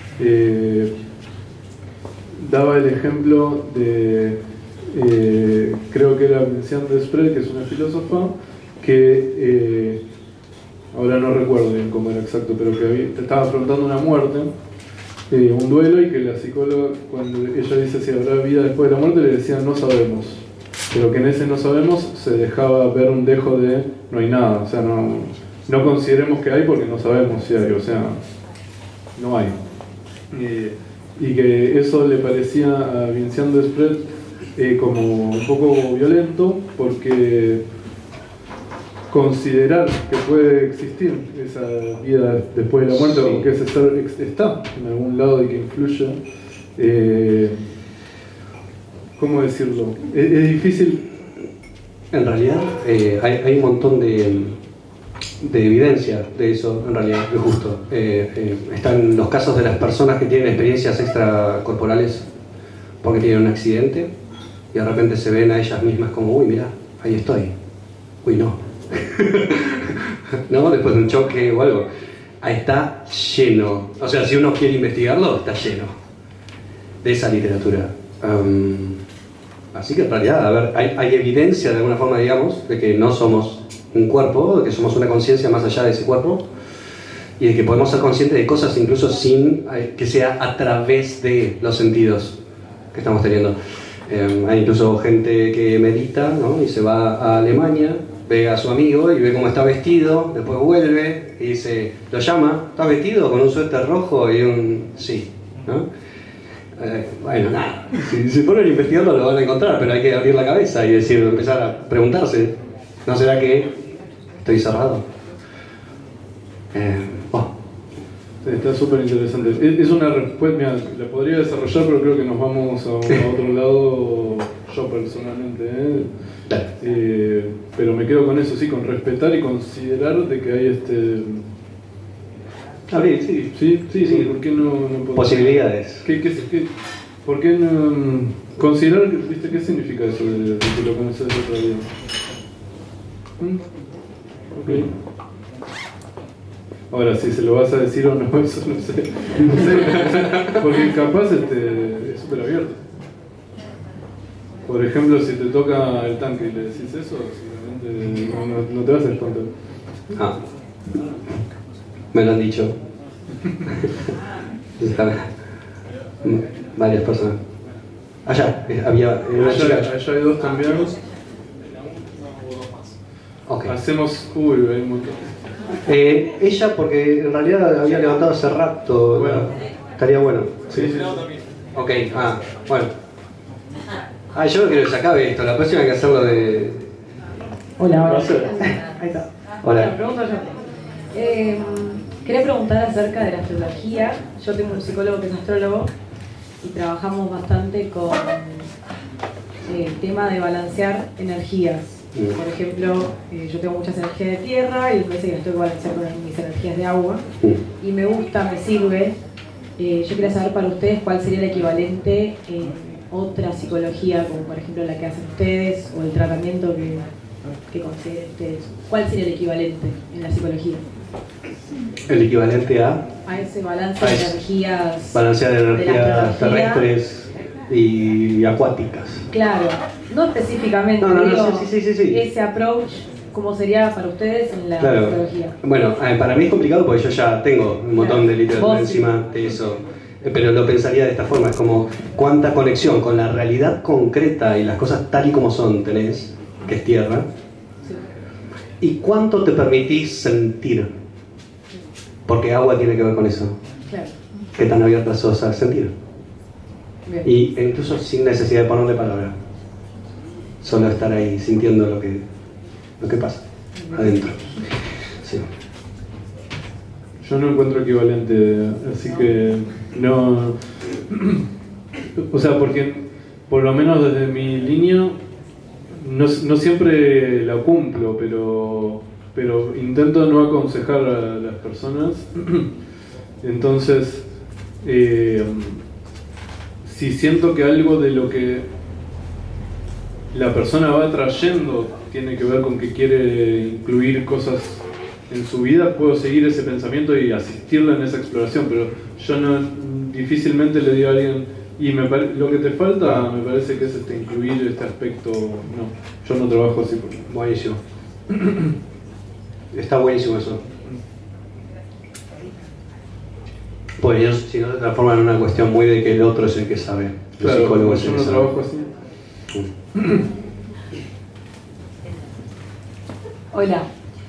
Daba el ejemplo de, creo que era Vinciane Desprez, que es una filósofa, que ahora no recuerdo bien cómo era exacto, pero que estaba afrontando una muerte, un duelo, y que la psicóloga, cuando ella dice si habrá vida después de la muerte, le decía no sabemos, pero que en ese no sabemos se dejaba ver un dejo de no hay nada, o sea, no consideremos que hay porque no sabemos si hay, o sea, no hay. Y que eso le parecía a Vinciane Desprez como un poco violento, porque considerar que puede existir esa vida después de la muerte, o que ese ser está en algún lado y que influye, ¿cómo decirlo? Es difícil. En realidad hay un montón de evidencia de eso, en realidad, es justo. Están los casos de las personas que tienen experiencias extracorporales porque tienen un accidente y de repente se ven a ellas mismas como, uy, mira, ahí estoy. Uy, no. ¿No? Después de un choque o algo. Ahí está lleno. O sea, si uno quiere investigarlo, está lleno de esa literatura. Así que en realidad, a ver, hay evidencia de alguna forma, digamos, de que no somos un cuerpo, de que somos una conciencia más allá de ese cuerpo, y de que podemos ser conscientes de cosas incluso sin que sea a través de los sentidos que estamos teniendo. Hay incluso gente que medita, ¿no? Y se va a Alemania, ve a su amigo y ve cómo está vestido, después vuelve y dice, lo llama, ¿estás vestido con un suéter rojo y un...? Sí, ¿no? Bueno, nada, si se ponen a investigarlo lo van a encontrar, pero hay que abrir la cabeza y decir, empezar a preguntarse, ¿no será que estoy cerrado? Está súper interesante. Es una respuesta, mira, la podría desarrollar, pero creo que nos vamos a otro lado, yo personalmente. Pero me quedo con eso, sí, con respetar y considerar de que hay sí, ¿por qué no posibilidades? ¿Por qué no considerar, viste, qué significa eso de que lo conoces de otra vida? Ok. Ahora, si se lo vas a decir o no, eso no sé. No sé, porque capaz es súper abierto. Por ejemplo, si te toca el tanque y le decís eso, seguramente no te vas a espantar. Ah, me lo han dicho. Varias personas. Allá, había una chica. Allá hay dos también. Okay. Hacemos... Uy, hay un montón. Ella, porque en realidad había levantado hace rato. Bueno. Estaría bueno. Sí. Ok, bueno. Yo no quiero que se acabe esto. La próxima hay que hacerlo de... Hola. Ahí está. Hola. La pregunto yo. Quería preguntar acerca de la astrología. Yo tengo un psicólogo que es astrólogo y trabajamos bastante con el tema de balancear energías. Por ejemplo, yo tengo muchas energías de tierra y me parece que las tengo que balancear con mis energías de agua. Y me gusta, me sirve. Yo quería saber para ustedes cuál sería el equivalente en otra psicología, como por ejemplo la que hacen ustedes, o el tratamiento que consideren ustedes. ¿Cuál sería el equivalente en la psicología? El equivalente a ese balance de energías. Balancear energías terrestres y acuáticas. Claro, no específicamente. No, sí. Ese approach, ¿cómo sería para ustedes en la psicología? Bueno, para mí es complicado porque yo ya tengo un montón de literatura encima de eso. Pero lo pensaría de esta forma, es como cuánta conexión con la realidad concreta y las cosas tal y como son tenés, que es tierra, y cuánto te permitís sentir, porque agua tiene que ver con eso. Claro. Qué tan abierta sos a sentir. Bien. Y incluso sin necesidad de ponerle palabra, solo estar ahí sintiendo lo que pasa adentro. Sí. Yo no encuentro equivalente, así que no... O sea, porque por lo menos desde mi línea no siempre la cumplo, pero intento no aconsejar a las personas. Entonces, si siento que algo de lo que la persona va trayendo tiene que ver con que quiere incluir cosas en su vida, puedo seguir ese pensamiento y asistirla en esa exploración, pero yo difícilmente le digo a alguien, y lo que te falta me parece que es incluir este aspecto. No, yo no trabajo así. Buenísimo. Está buenísimo eso. Pues ellos, si no, se transforman en una cuestión muy de que el otro es el que sabe. El psicólogo es el yo que no sabe. trabajo así. Hola.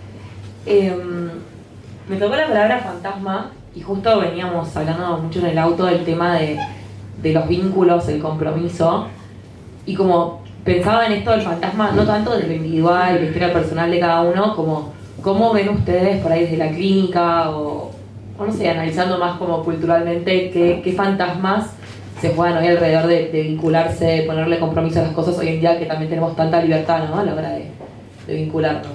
Me tocó la palabra fantasma y justo veníamos hablando mucho en el auto del tema de los vínculos, el compromiso, y como pensaba en esto del fantasma, no tanto de lo individual, de la historia personal de cada uno, como cómo ven ustedes por ahí desde la clínica o no sé, analizando más como culturalmente qué fantasmas se juegan hoy alrededor de vincularse, de ponerle compromiso a las cosas hoy en día, que también tenemos tanta libertad, ¿no?, a la hora de vincularnos.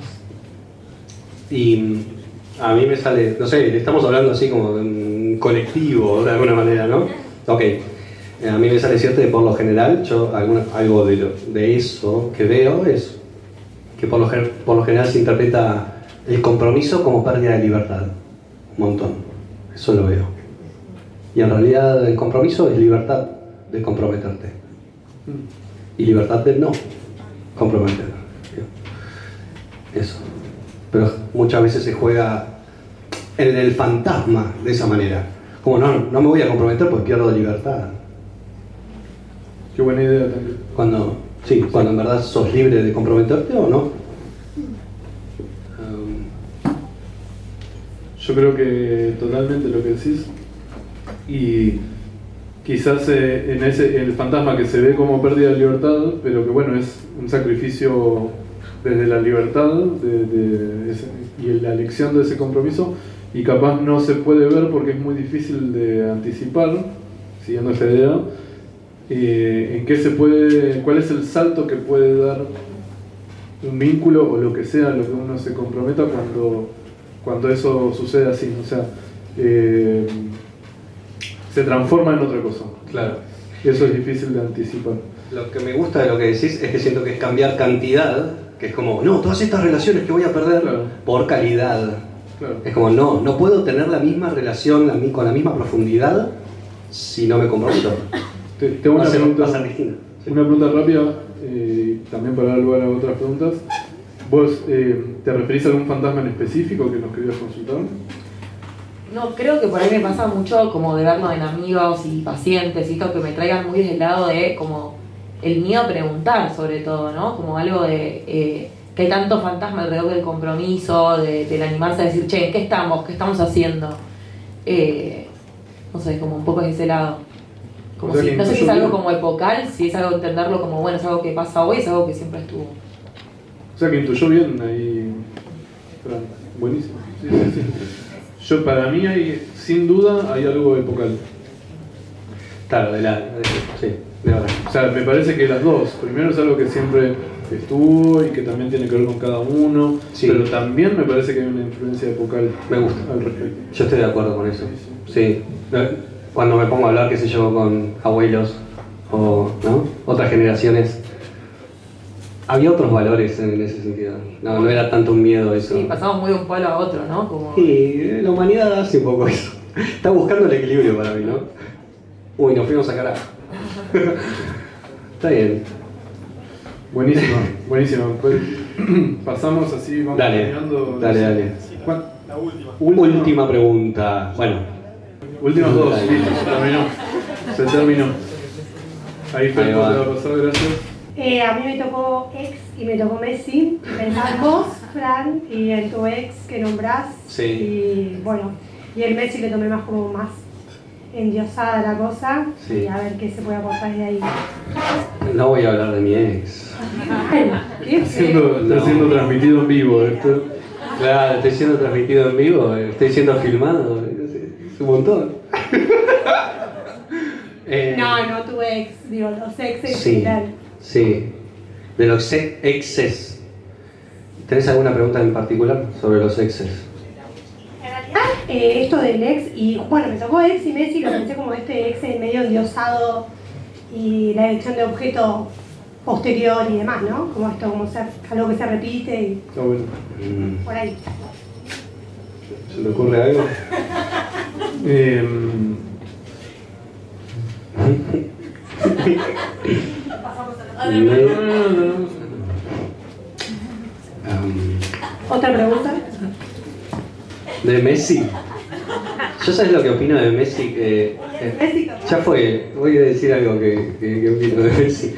Y a mí me sale, no sé, estamos hablando así como de un colectivo de alguna manera, ¿no? Ok, a mí me sale cierto que por lo general, yo algo de eso que veo es que por lo general se interpreta el compromiso como pérdida de libertad, un montón, eso lo veo. Y en realidad el compromiso es libertad de comprometerte y libertad de no comprometer. Eso. Pero muchas veces se juega en el fantasma de esa manera. Como no me voy a comprometer porque pierdo libertad. Qué buena idea también. Cuando en verdad sos libre de comprometerte o no. Yo creo que totalmente lo que decís. Y quizás en el fantasma que se ve como pérdida de libertad, pero que bueno, es un sacrificio desde la libertad y la elección de ese compromiso, y capaz no se puede ver porque es muy difícil de anticipar, siguiendo esa idea, en qué cuál es el salto que puede dar un vínculo o lo que sea, lo que uno se comprometa cuando eso sucede así, o sea, se transforma en otra cosa. Claro. Y eso es difícil de anticipar. Lo que me gusta de lo que decís es que siento que es cambiar cantidad, que es como, no, todas estas relaciones que voy a perder por calidad. Claro. Es como, no puedo tener la misma relación con la misma profundidad si no me comprometo. Tengo una pregunta rápida, también para dar lugar a otras preguntas. ¿Vos te referís a algún fantasma en específico que nos querías consultar? No, creo que por ahí me pasa mucho como de verlo en amigos y pacientes y todo, que me traigan muy desde el lado de como el miedo a preguntar, sobre todo, ¿no? Como algo de que hay tanto fantasma alrededor del compromiso, del animarse a decir, che, ¿en qué estamos? ¿Qué estamos haciendo? No sé, como un poco de ese lado. Como si, no sé si es algo como epocal, si es algo entenderlo como, bueno, es algo que pasa hoy, es algo que siempre estuvo. O sea que intuyó bien ahí, Fran. Buenísimo. Sí. Para mí sin duda hay algo epocal. Claro, sí. O sea, me parece que las dos. Primero es algo que siempre estuvo y que también tiene que ver con cada uno, sí. Pero también me parece que hay una influencia epocal. Me gusta. Al respecto. Yo estoy de acuerdo con eso. Sí. Cuando me pongo a hablar, qué sé yo, con abuelos o otras generaciones, había otros valores en ese sentido. No era tanto un miedo eso. Sí, pasamos muy de un polo a otro, ¿no? Como... Sí, la humanidad hace un poco eso. Está buscando el equilibrio para mí, ¿no? Uy, nos fuimos a carajo. Está bien. Buenísimo, buenísimo. Pues, pasamos así, vamos terminando. Dale. La última. Última pregunta. Bueno. Últimas dos, listo, se terminó. Ahí Fer, te va a pasar, gracias. A mí me tocó ex y me tocó Messi. Pensaba en vos, Fran, y en tu ex que nombrás. Sí. Y bueno, y el Messi le tomé más como más endiosada la cosa. Sí. Y a ver qué se puede aportar de ahí. No voy a hablar de mi ex. Está siendo transmitido en vivo esto. Claro, estoy siendo transmitido en vivo, estoy siendo filmado. Es un montón. No, tu ex, digo, los exes en sí, general. Sí, de los exes. ¿Tenés alguna pregunta en particular sobre los exes? Esto del ex, y bueno, me tocó ex y Messi, lo pensé como este ex medio endiosado, y la elección de objeto posterior y demás, ¿no? Como esto, algo que se repite y Está bueno. por ahí. ¿Se me ocurre algo? ¿Otra pregunta? De Messi. ¿Yo sabes lo que opino de Messi? Ya fue, voy a decir algo que opino de Messi.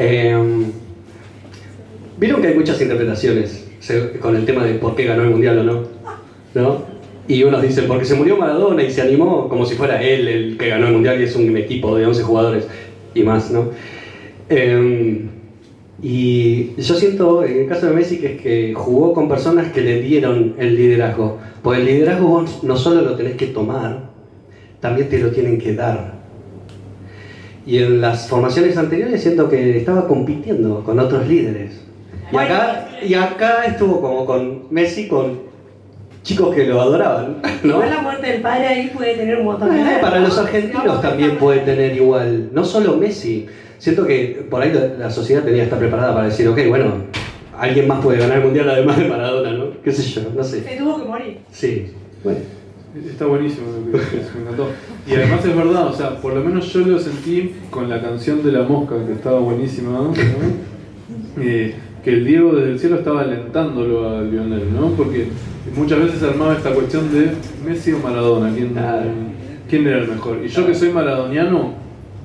Vieron que hay muchas interpretaciones con el tema de por qué ganó el Mundial o ¿no? Y unos dicen porque se murió Maradona y se animó como si fuera él el que ganó el Mundial y es un equipo de 11 jugadores y más, ¿no? Y yo siento, en el caso de Messi, que es que jugó con personas que le dieron el liderazgo. Porque el liderazgo vos no solo lo tenés que tomar, también te lo tienen que dar. Y en las formaciones anteriores siento que estaba compitiendo con otros líderes. Y acá estuvo como con Messi, con chicos que lo adoraban, ¿no? Igual la muerte del padre ahí puede tener un montón de... Para los argentinos también puede tener igual, no solo Messi. Siento que por ahí la sociedad tenía que estar preparada para decir, ok, bueno, alguien más puede ganar el Mundial además de Maradona, ¿no? Qué sé yo, no sé. Se tuvo que morir. Sí, bueno. Está buenísimo lo que dices, me encantó. Y además es verdad, o sea, por lo menos yo lo sentí con la canción de La Mosca, que estaba buenísima, ¿no? Que el Diego desde el cielo estaba alentándolo a Lionel, ¿no? Porque muchas veces armaba esta cuestión de Messi o Maradona, ¿quién era el mejor? Y yo que soy maradoniano,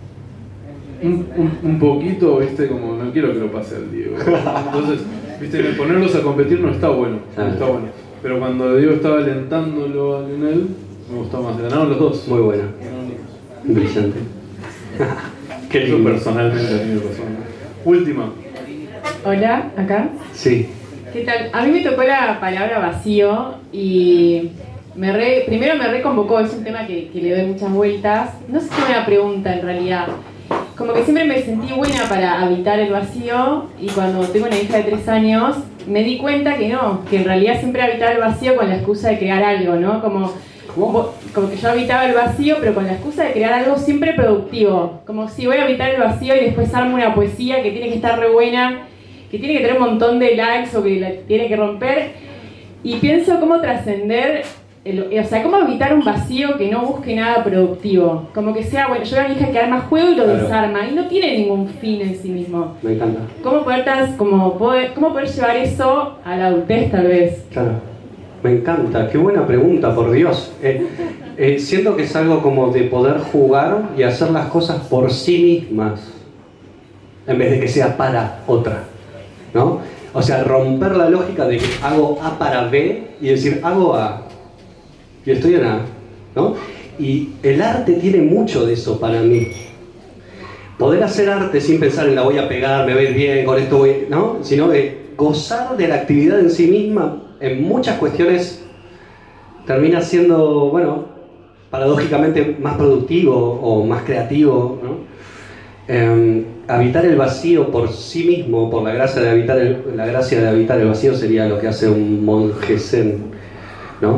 un poquito, viste, como no quiero que lo pase al Diego. Entonces, viste, ponerlos a competir no está bueno, no está bueno. Pero cuando Diego estaba alentándolo a Lionel, me gustó más. Ganaron los dos. Muy buena. Brillante. Qué lindo. Personalmente a mí me pasó. Última. Hola, acá. Sí. ¿Qué tal? A mí me tocó la palabra vacío y primero me reconvocó, es un tema que le doy muchas vueltas. No sé si es una pregunta en realidad. Como que siempre me sentí buena para habitar el vacío y cuando tengo una hija de 3 años me di cuenta que no, que en realidad siempre habitaba el vacío con la excusa de crear algo, ¿no? Como que yo habitaba el vacío pero con la excusa de crear algo siempre productivo. Como si voy a habitar el vacío y después armo una poesía que tiene que estar re buena, que tiene que tener un montón de likes o que la tiene que romper. Y pienso cómo trascender, o sea, cómo habitar un vacío que no busque nada productivo. Como que sea, bueno, yo veo a mi hija que arma juego y lo desarma y no tiene ningún fin en sí mismo. Me encanta. ¿Cómo poder llevar eso a la adultez tal vez? Claro, me encanta, qué buena pregunta, por Dios. Siento que es algo como de poder jugar y hacer las cosas por sí mismas, en vez de que sea para otra, ¿no? O sea, romper la lógica de que hago A para B y decir hago A y estoy en A, ¿no? Y el arte tiene mucho de eso para mí. Poder hacer arte sin pensar en la voy a pegar, me va a ir bien, con esto voy, ¿no? Sino de gozar de la actividad en sí misma, en muchas cuestiones termina siendo, bueno, paradójicamente más productivo o más creativo, ¿no? Habitar el vacío por sí mismo, por la gracia de habitar el vacío sería lo que hace un monje zen, ¿no?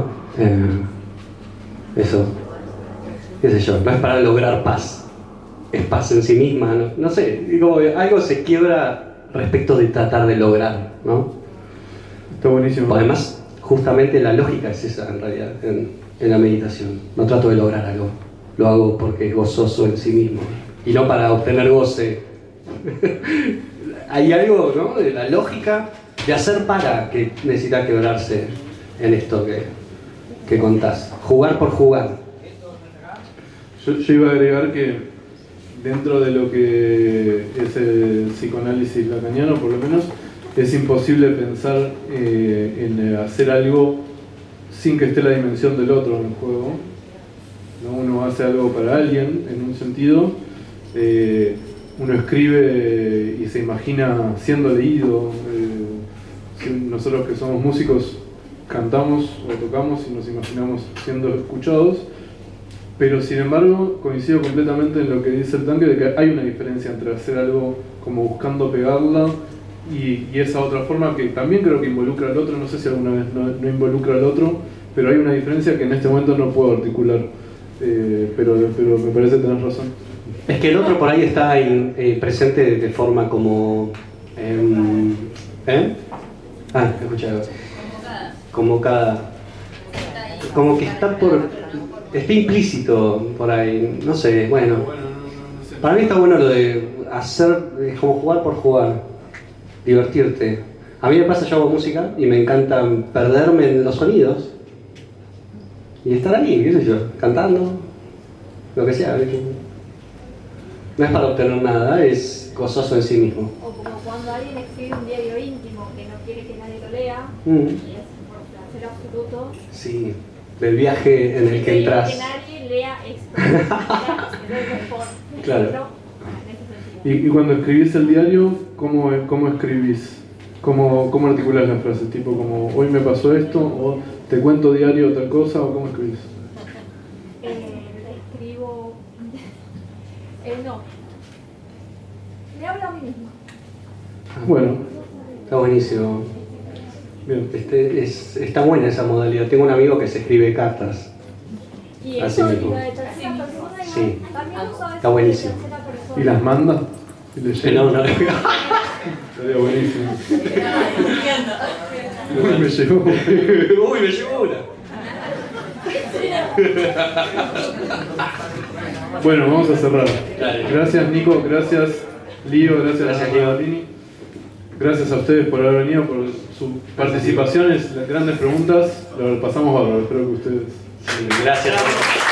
Eso, qué sé yo, no es para lograr paz, es paz en sí misma, no sé, como algo se quiebra respecto de tratar de lograr, ¿no? Está buenísimo. Además, justamente la lógica es esa en realidad, en la meditación. No trato de lograr algo, lo hago porque es gozoso en sí mismo y no para obtener goce. Hay algo, ¿no?, de la lógica de hacer para que necesita quebrarse en esto que contás. Jugar por jugar. Yo iba a agregar que dentro de lo que es el psicoanálisis lacaniano, por lo menos, es imposible pensar en hacer algo sin que esté la dimensión del otro en el juego, ¿no? Uno hace algo para alguien, en un sentido, uno escribe y se imagina siendo leído. Nosotros que somos músicos cantamos o tocamos y nos imaginamos siendo escuchados, pero sin embargo coincido completamente en lo que dice el Tanque de que hay una diferencia entre hacer algo como buscando pegarla y esa otra forma que también creo que involucra al otro. No sé si alguna vez no involucra al otro, pero hay una diferencia que en este momento no puedo articular, pero me parece que tenés razón. Es que el otro por ahí está presente de forma como... escucha. Como que está implícito por ahí, no sé, bueno. Para mí está bueno lo de hacer, es como jugar por jugar, divertirte. A mí me pasa, yo hago música y me encanta perderme en los sonidos y estar ahí, qué sé yo, cantando, lo que sea. No es para obtener nada, es gozoso en sí mismo. O como cuando alguien escribe un diario íntimo que no quiere que nadie lo lea, y es por placer absoluto. Sí, del viaje en el que entras. Que nadie lea esto. Claro. Y cuando escribís el diario, ¿cómo escribís? ¿Cómo articulás las frases? Tipo como, hoy me pasó esto, o te cuento diario tal cosa, o ¿cómo escribís? Escribo... no. Me hablo a mí mismo. Bueno, está buenísimo. Bien. Está buena esa modalidad. Tengo un amigo que se escribe cartas. Y así eso mismo. Sí, está buenísimo. ¿Y las manda? ¿Y le llega? No. Estaría buenísimo. Uy, me llegó. Uy, me llegó una. Bueno, vamos a cerrar. Gracias Nico, gracias Lío, gracias Lini. Gracias a ustedes por haber venido, por sus participaciones, las grandes preguntas. Lo pasamos bárbaro, espero que ustedes... Gracias.